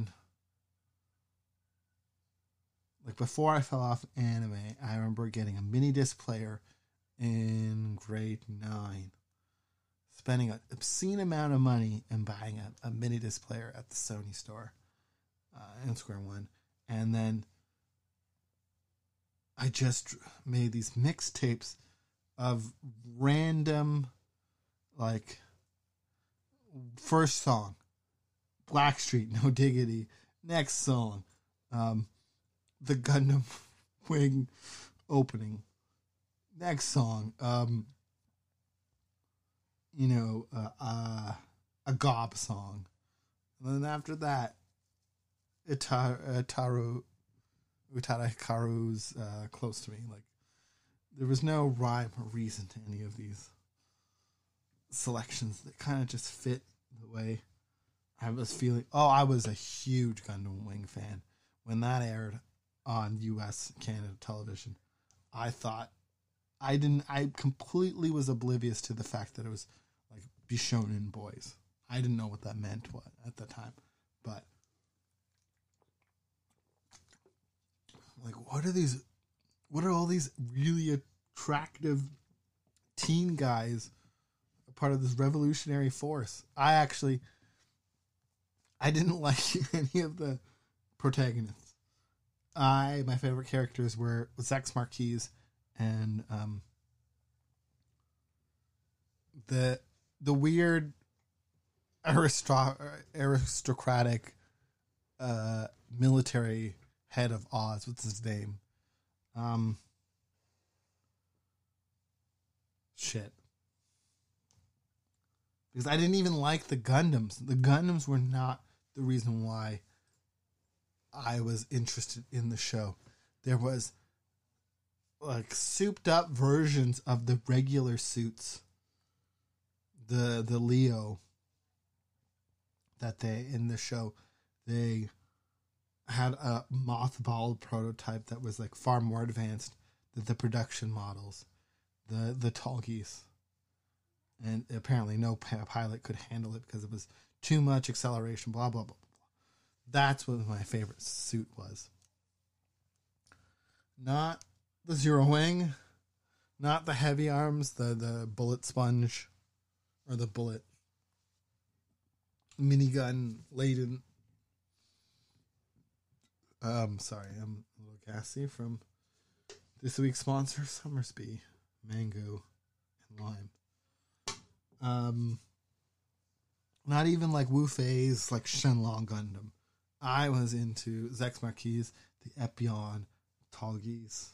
before I fell off anime, I remember getting a mini disc player in grade 9. Spending an obscene amount of money and buying a mini disc player at the Sony store in Square One. And then I just made these mixtapes of random, like, first song, Blackstreet, No Diggity. Next song, the Gundam Wing opening. Next song, a Gob song. And then after that, Utada Hikaru's Close to Me. Like, there was no rhyme or reason to any of these selections that kind of just fit the way I was feeling. Oh, I was a huge Gundam Wing fan. When that aired on US Canada television, I completely was oblivious to the fact that it was like Bishonen boys. I didn't know what that meant at the time. But like, what are all these really attractive teen guys a part of this revolutionary force? I didn't like any of the protagonists. My favorite characters were Zechs Marquise and the weird aristocratic military head of Oz. What's his name? Shit. Because I didn't even like the Gundams. The Gundams were not the reason why I was interested in the show. There was like souped up versions of the regular suits. The Leo that they in the show, they had a mothballed prototype that was like far more advanced than the production models, the Tallgeese, and apparently no pilot could handle it because it was too much acceleration. Blah blah blah. That's what my favorite suit was. Not the Zero Wing, not the heavy arms, the bullet sponge, or the bullet minigun laden. Sorry, I'm a little gassy from this week's sponsor, Summersby, mango and lime. Not even like Wu Fei's like Shenlong Gundam. I was into Zechs Marquise, the Epion, Tallgeese,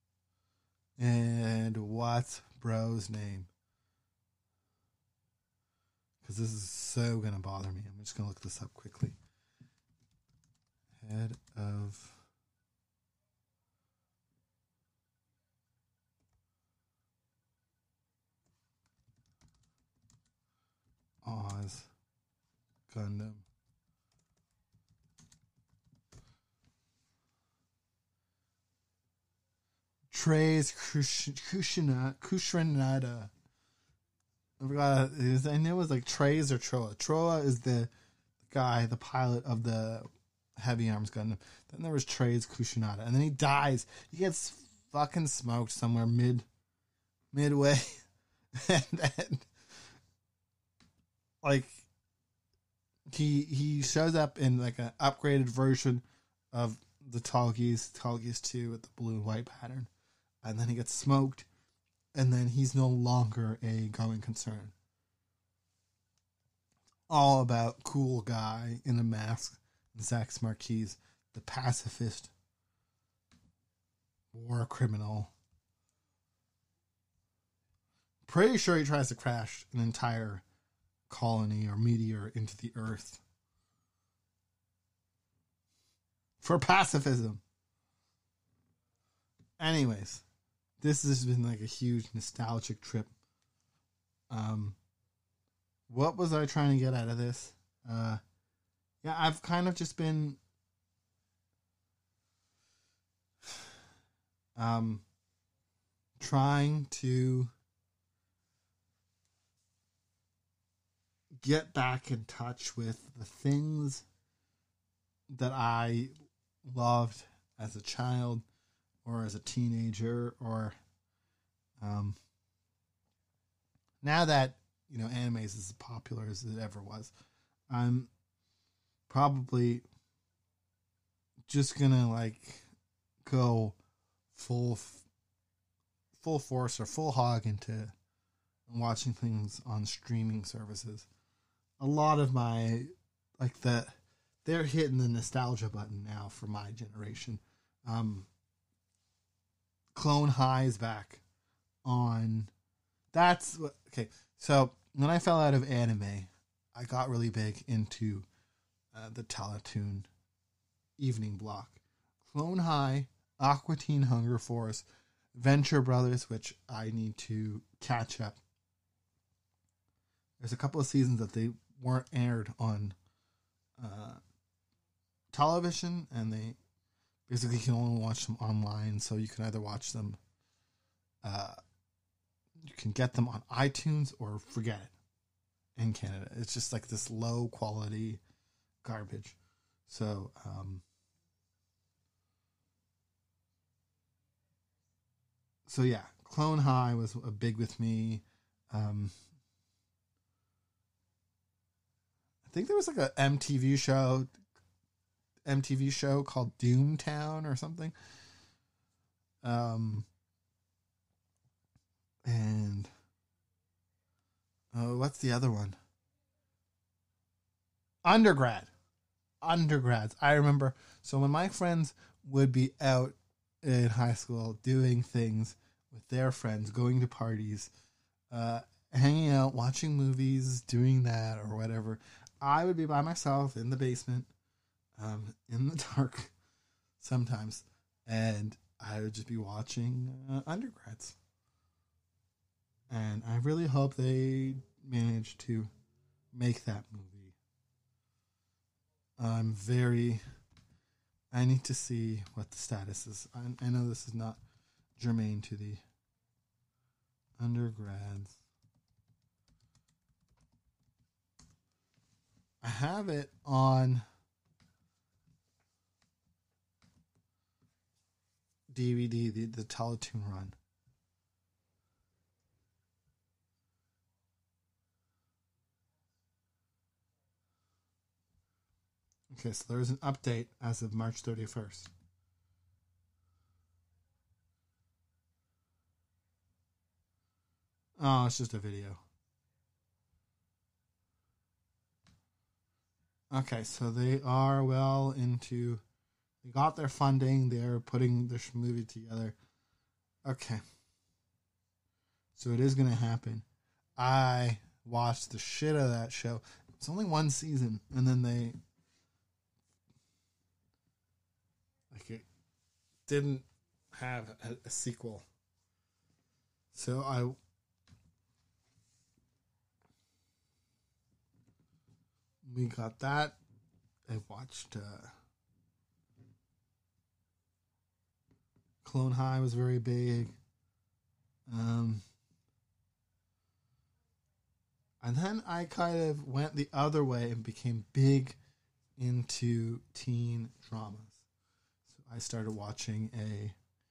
and what's bro's name? Because this is so gonna bother me. I'm just gonna look this up quickly. Head of Oz Gundam. Treize Kushinada. I forgot. I knew it was like Treize or Troa. Troa is the guy, the pilot of the heavy arms Gundam. Then there was Treize Kushinada, and then he dies. He gets fucking smoked somewhere midway, and then like he shows up in like an upgraded version of the Tallgeese 2 with the blue and white pattern, and then he gets smoked, and then he's no longer a going concern. All about cool guy in a mask, Zechs Marquise, the pacifist war criminal. Pretty sure he tries to crash an entire colony or meteor into the earth for pacifism. Anyways, this has been like a huge nostalgic trip. What was I trying to get out of this? Yeah, I've kind of just been trying to get back in touch with the things that I loved as a child or as a teenager, or now that, you know, anime is as popular as it ever was, I'm probably just gonna like go full force or full hog into watching things on streaming services. A lot of my they're hitting the nostalgia button now for my generation. Clone High is back on. That's what, okay. So when I fell out of anime, I got really big into the Teletoon evening block. Clone High, Aqua Teen Hunger Force, Venture Brothers, which I need to catch up. there's a couple of seasons that they weren't aired on television, and they basically can only watch them online. So you can either watch them, you can get them on iTunes or forget it in Canada. It's just like this low quality garbage. So, so yeah, Clone High was a big with me. I think there was like a MTV show called Doomtown or something. And what's the other one? Undergrads. I remember. So when my friends would be out in high school doing things with their friends, going to parties, hanging out, watching movies, doing that or whatever, I would be by myself in the basement, in the dark sometimes, and I would just be watching Undergrads. And I really hope they manage to make that movie. I need to see what the status is. I know this is not germane to the Undergrads. I have it on DVD, the Teletoon run. Okay, so there's an update as of March 31st. Oh, it's just a video. Okay, so they are well into... They got their funding. They're putting this movie together. Okay. So it is going to happen. I watched the shit out of that show. It's only one season, and then they... Like, it didn't have a sequel. So we got that. I watched Clone High was very big. And then I kind of went the other way and became big into teen dramas. So I started watching a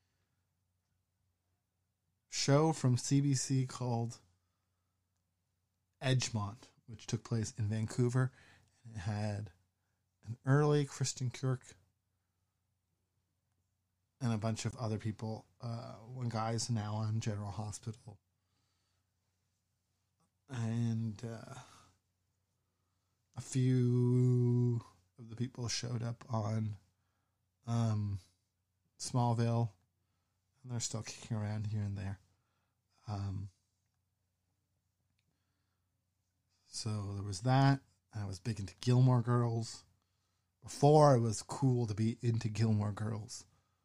show from CBC called Edgemont, which took place in Vancouver. And it had an early Kristen Kirk and a bunch of other people. One guy's now on General Hospital. And a few of the people showed up on Smallville, and they're still kicking around here and there. So there was that. I was big into Gilmore Girls. Before, it was cool to be into Gilmore Girls.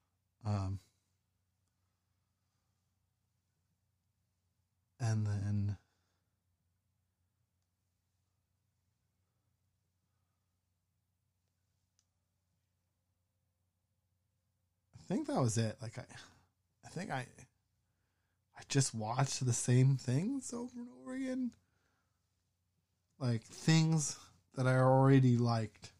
And then I think that was it. Like I think I just watched the same things over and over again. Like things that I already liked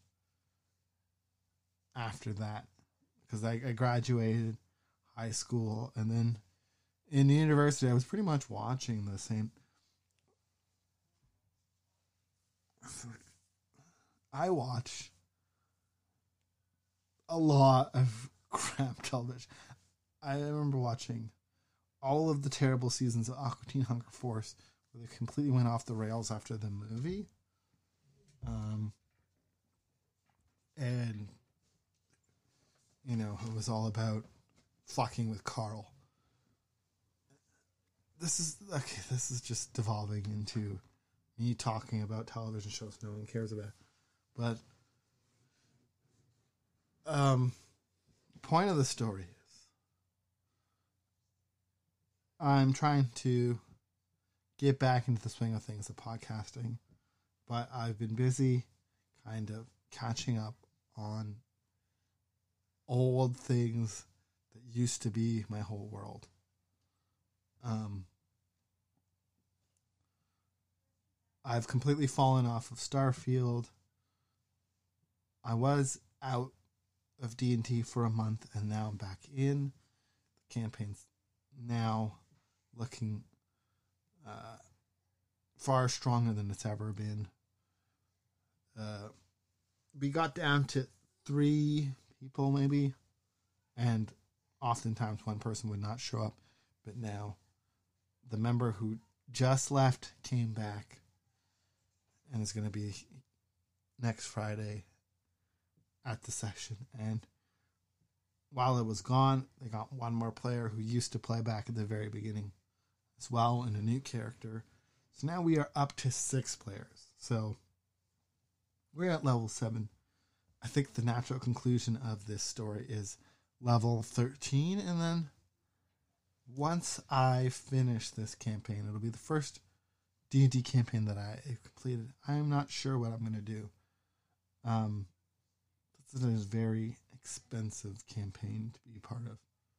after that. Because I graduated high school, and then in university I was pretty much watching the same. I watch a lot of crap television. I remember watching all of the terrible seasons of Aqua Teen Hunger Force, where they completely went off the rails after the movie. And, you know, it was all about fucking with Carl. This is just devolving into me talking about television shows no one cares about. But, point of the story is I'm trying to get back into the swing of things of podcasting. But I've been busy kind of catching up on old things that used to be my whole world. I've completely fallen off of Starfield. I was out of D&T for a month, and now I'm back in. The campaign's now looking far stronger than it's ever been. We got down to 3 people maybe, and oftentimes one person would not show up, but now the member who just left came back and is going to be next Friday at the session. And while it was gone, they got one more player who used to play back at the very beginning as well, and a new character. So now we are up to 6 players. So we're at level 7. I think the natural conclusion of this story is level 13. And then once I finish this campaign, it'll be the first D&D campaign that I completed. I'm not sure what I'm going to do. This is a very expensive campaign to be a part of.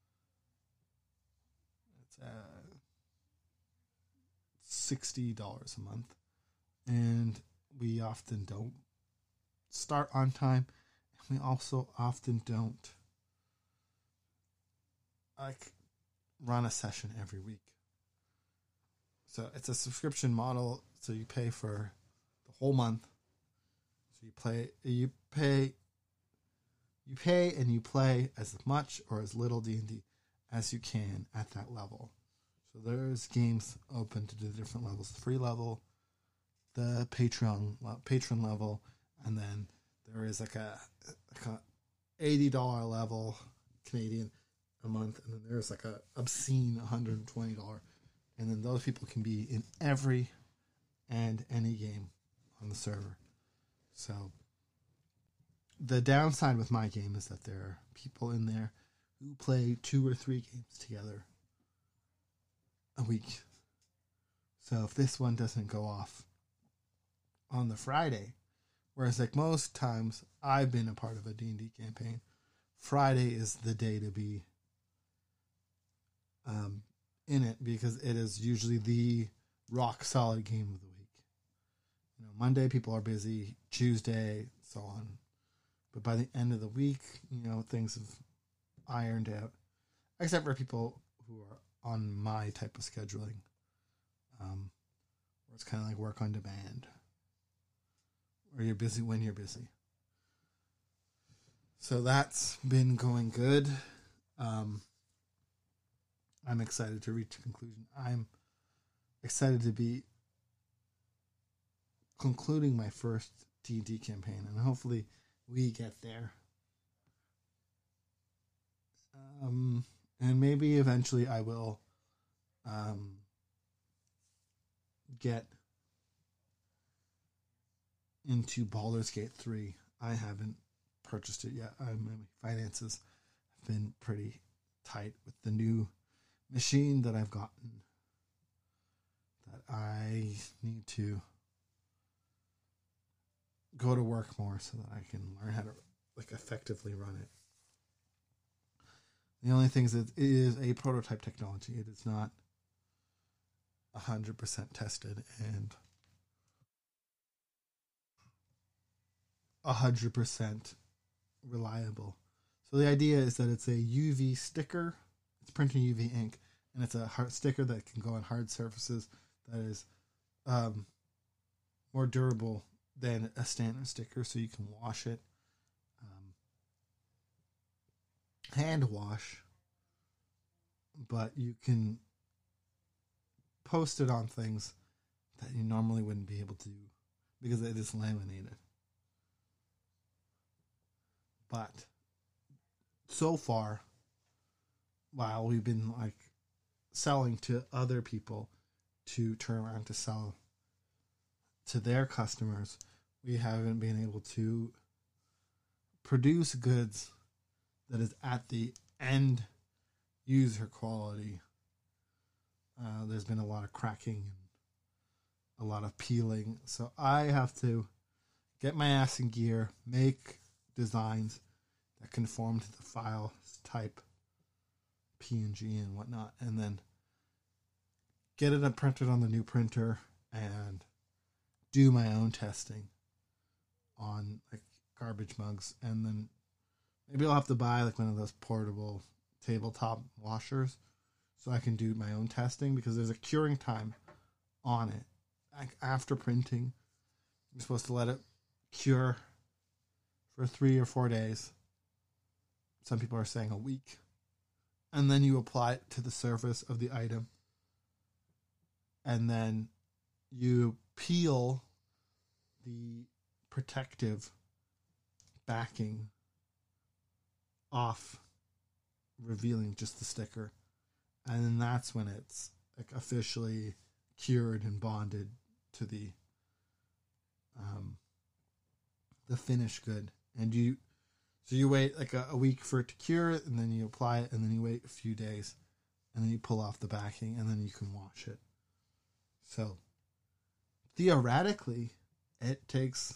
It's $60 a month. And we often don't start on time. And we also often don't run a session every week. So it's a subscription model. So you pay for the whole month. So you pay and you play as much or as little D&D as you can at that level. So there's games open to the different levels: the free level, the patron level, and then there is like a $80 level Canadian a month, and then there's like a obscene $120, and then those people can be in every and any game on the server. So the downside with my game is that there are people in there who play 2 or 3 games together a week. So if this one doesn't go off on the Friday, whereas like most times I've been a part of a D&D campaign, Friday is the day to be in it, because it is usually the rock solid game of the week. You know, Monday people are busy, Tuesday, so on. But by the end of the week, you know, things have ironed out, except for people who are on my type of scheduling, where it's kind of like work on demand, where you're busy when you're busy. So that's been going good. I'm excited to reach a conclusion. I'm excited to be concluding my first D&D campaign, and hopefully we get there. And maybe eventually I will get into Baldur's Gate 3. I haven't purchased it yet. My finances have been pretty tight with the new machine that I've gotten, that I need to go to work more so that I can learn how to effectively run it. The only thing is that it is a prototype technology. It is not 100% tested and 100% reliable. So the idea is that it's a UV sticker. It's printing UV ink, and it's a hard sticker that can go on hard surfaces that is more durable than a standard sticker, so you can wash it, hand wash, but you can post it on things that you normally wouldn't be able to do because it is laminated. But so far, while we've been selling to other people to turn around to sell to their customers, we haven't been able to produce goods that is at the end user quality. There's been a lot of cracking a lot of peeling. So I have to get my ass in gear, make designs that conform to the file type, PNG and whatnot, and then get it printed on the new printer and do my own testing on like garbage mugs. And then maybe I'll have to buy like one of those portable tabletop washers so I can do my own testing, because there's a curing time on it. Like after printing, you're supposed to let it cure for 3 or 4 days. Some people are saying a week. And then you apply it to the surface of the item. And then you peel the protective backing off, revealing just the sticker. And then that's when it's like officially cured and bonded to the finished good. And you wait like a week for it to cure it, and then you apply it, and then you wait a few days, and then you pull off the backing, and then you can wash it. So theoretically, it takes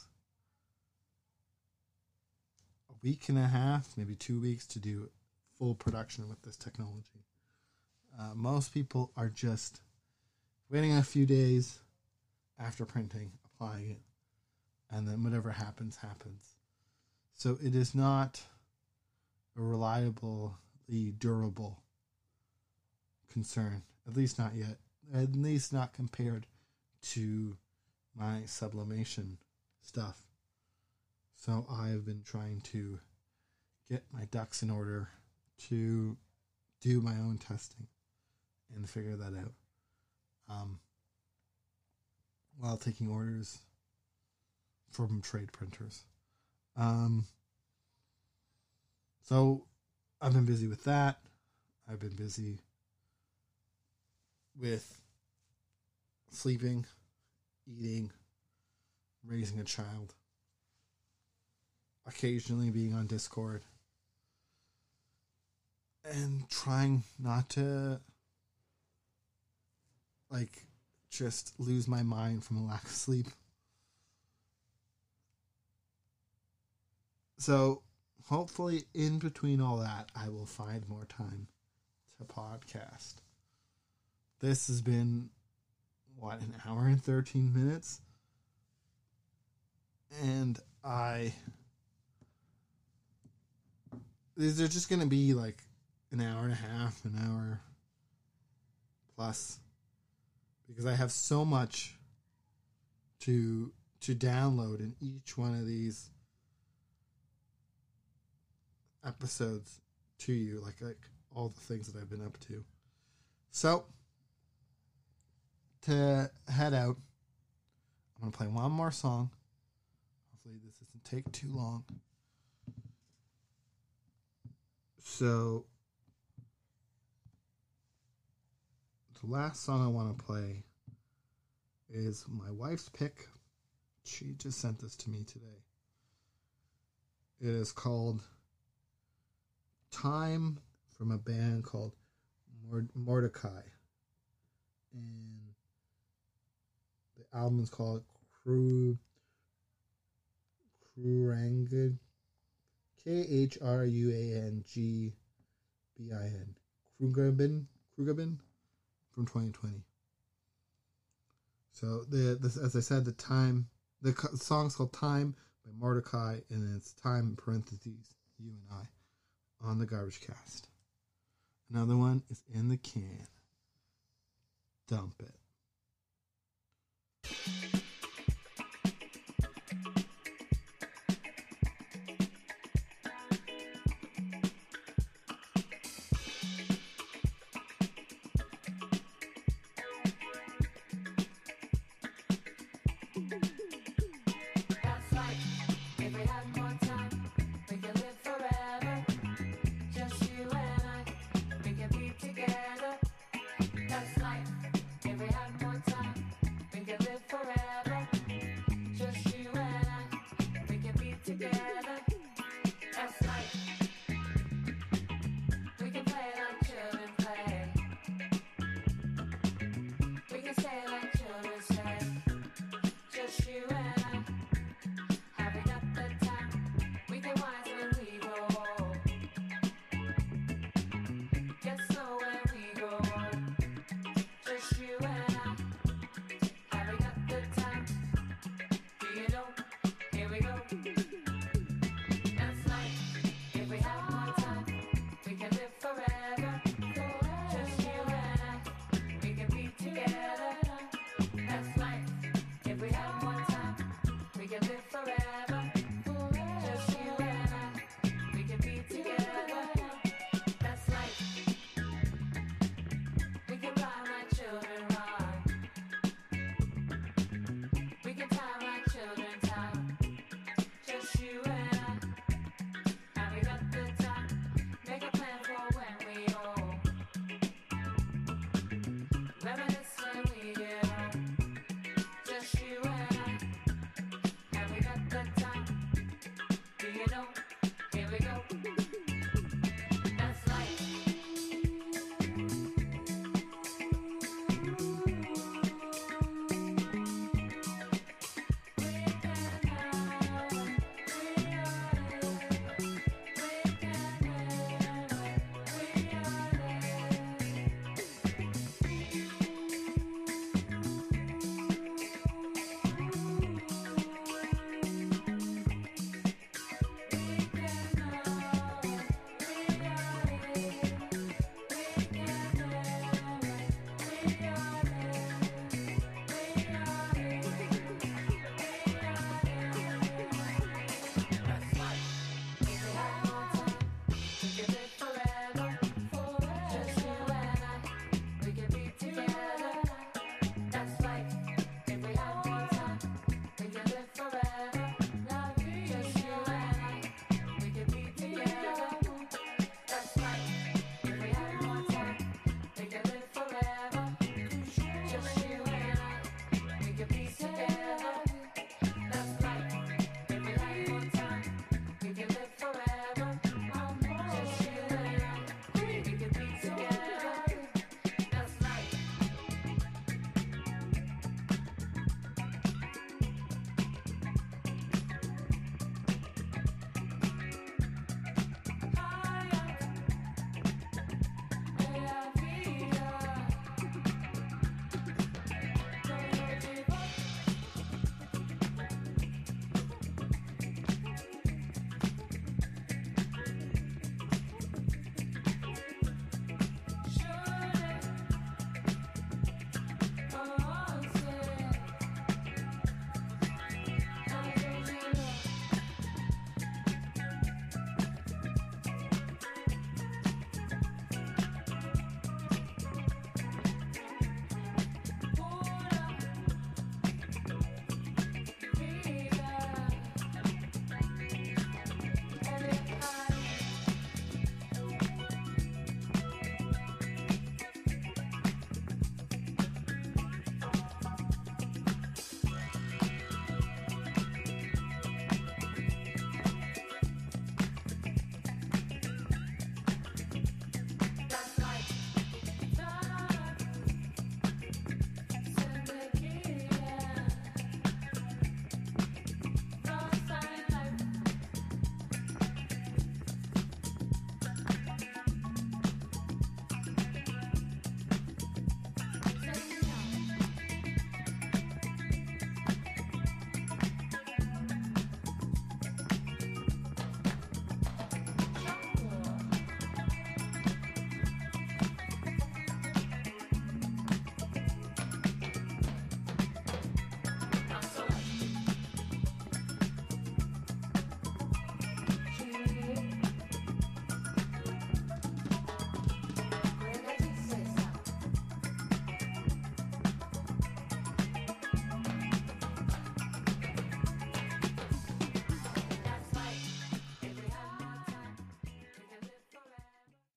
a week and a half, maybe 2 weeks to do full production with this technology. Most people are just waiting a few days after printing, applying it, and then whatever happens, happens. So it is not a reliably durable concern, at least not yet, at least not compared to my sublimation stuff. So I've been trying to get my ducks in order to do my own testing and figure that out, while taking orders from trade printers. So I've been busy with that. I've been busy with sleeping, eating, raising a child, occasionally being on Discord, and trying not to like just lose my mind from a lack of sleep. So hopefully in between all that, I will find more time to podcast. This has been, an hour and 13 minutes? And these are just going to be like an hour and a half, an hour plus, because I have so much to download in each one of these episodes to you, like all the things that I've been up to. So to head out, I'm going to play one more song. Hopefully this doesn't take too long. So the last song I want to play is my wife's pick. She just sent this to me today. It is called Time, from a band called Mordecai. And the album is called Krurangin. Kruangbin. Krugabin from 2020. So as I said, the song's called Time by Mordecai, and it's time in parentheses, you and I, on the Garbage Cast. Another one is in the can. Dump it.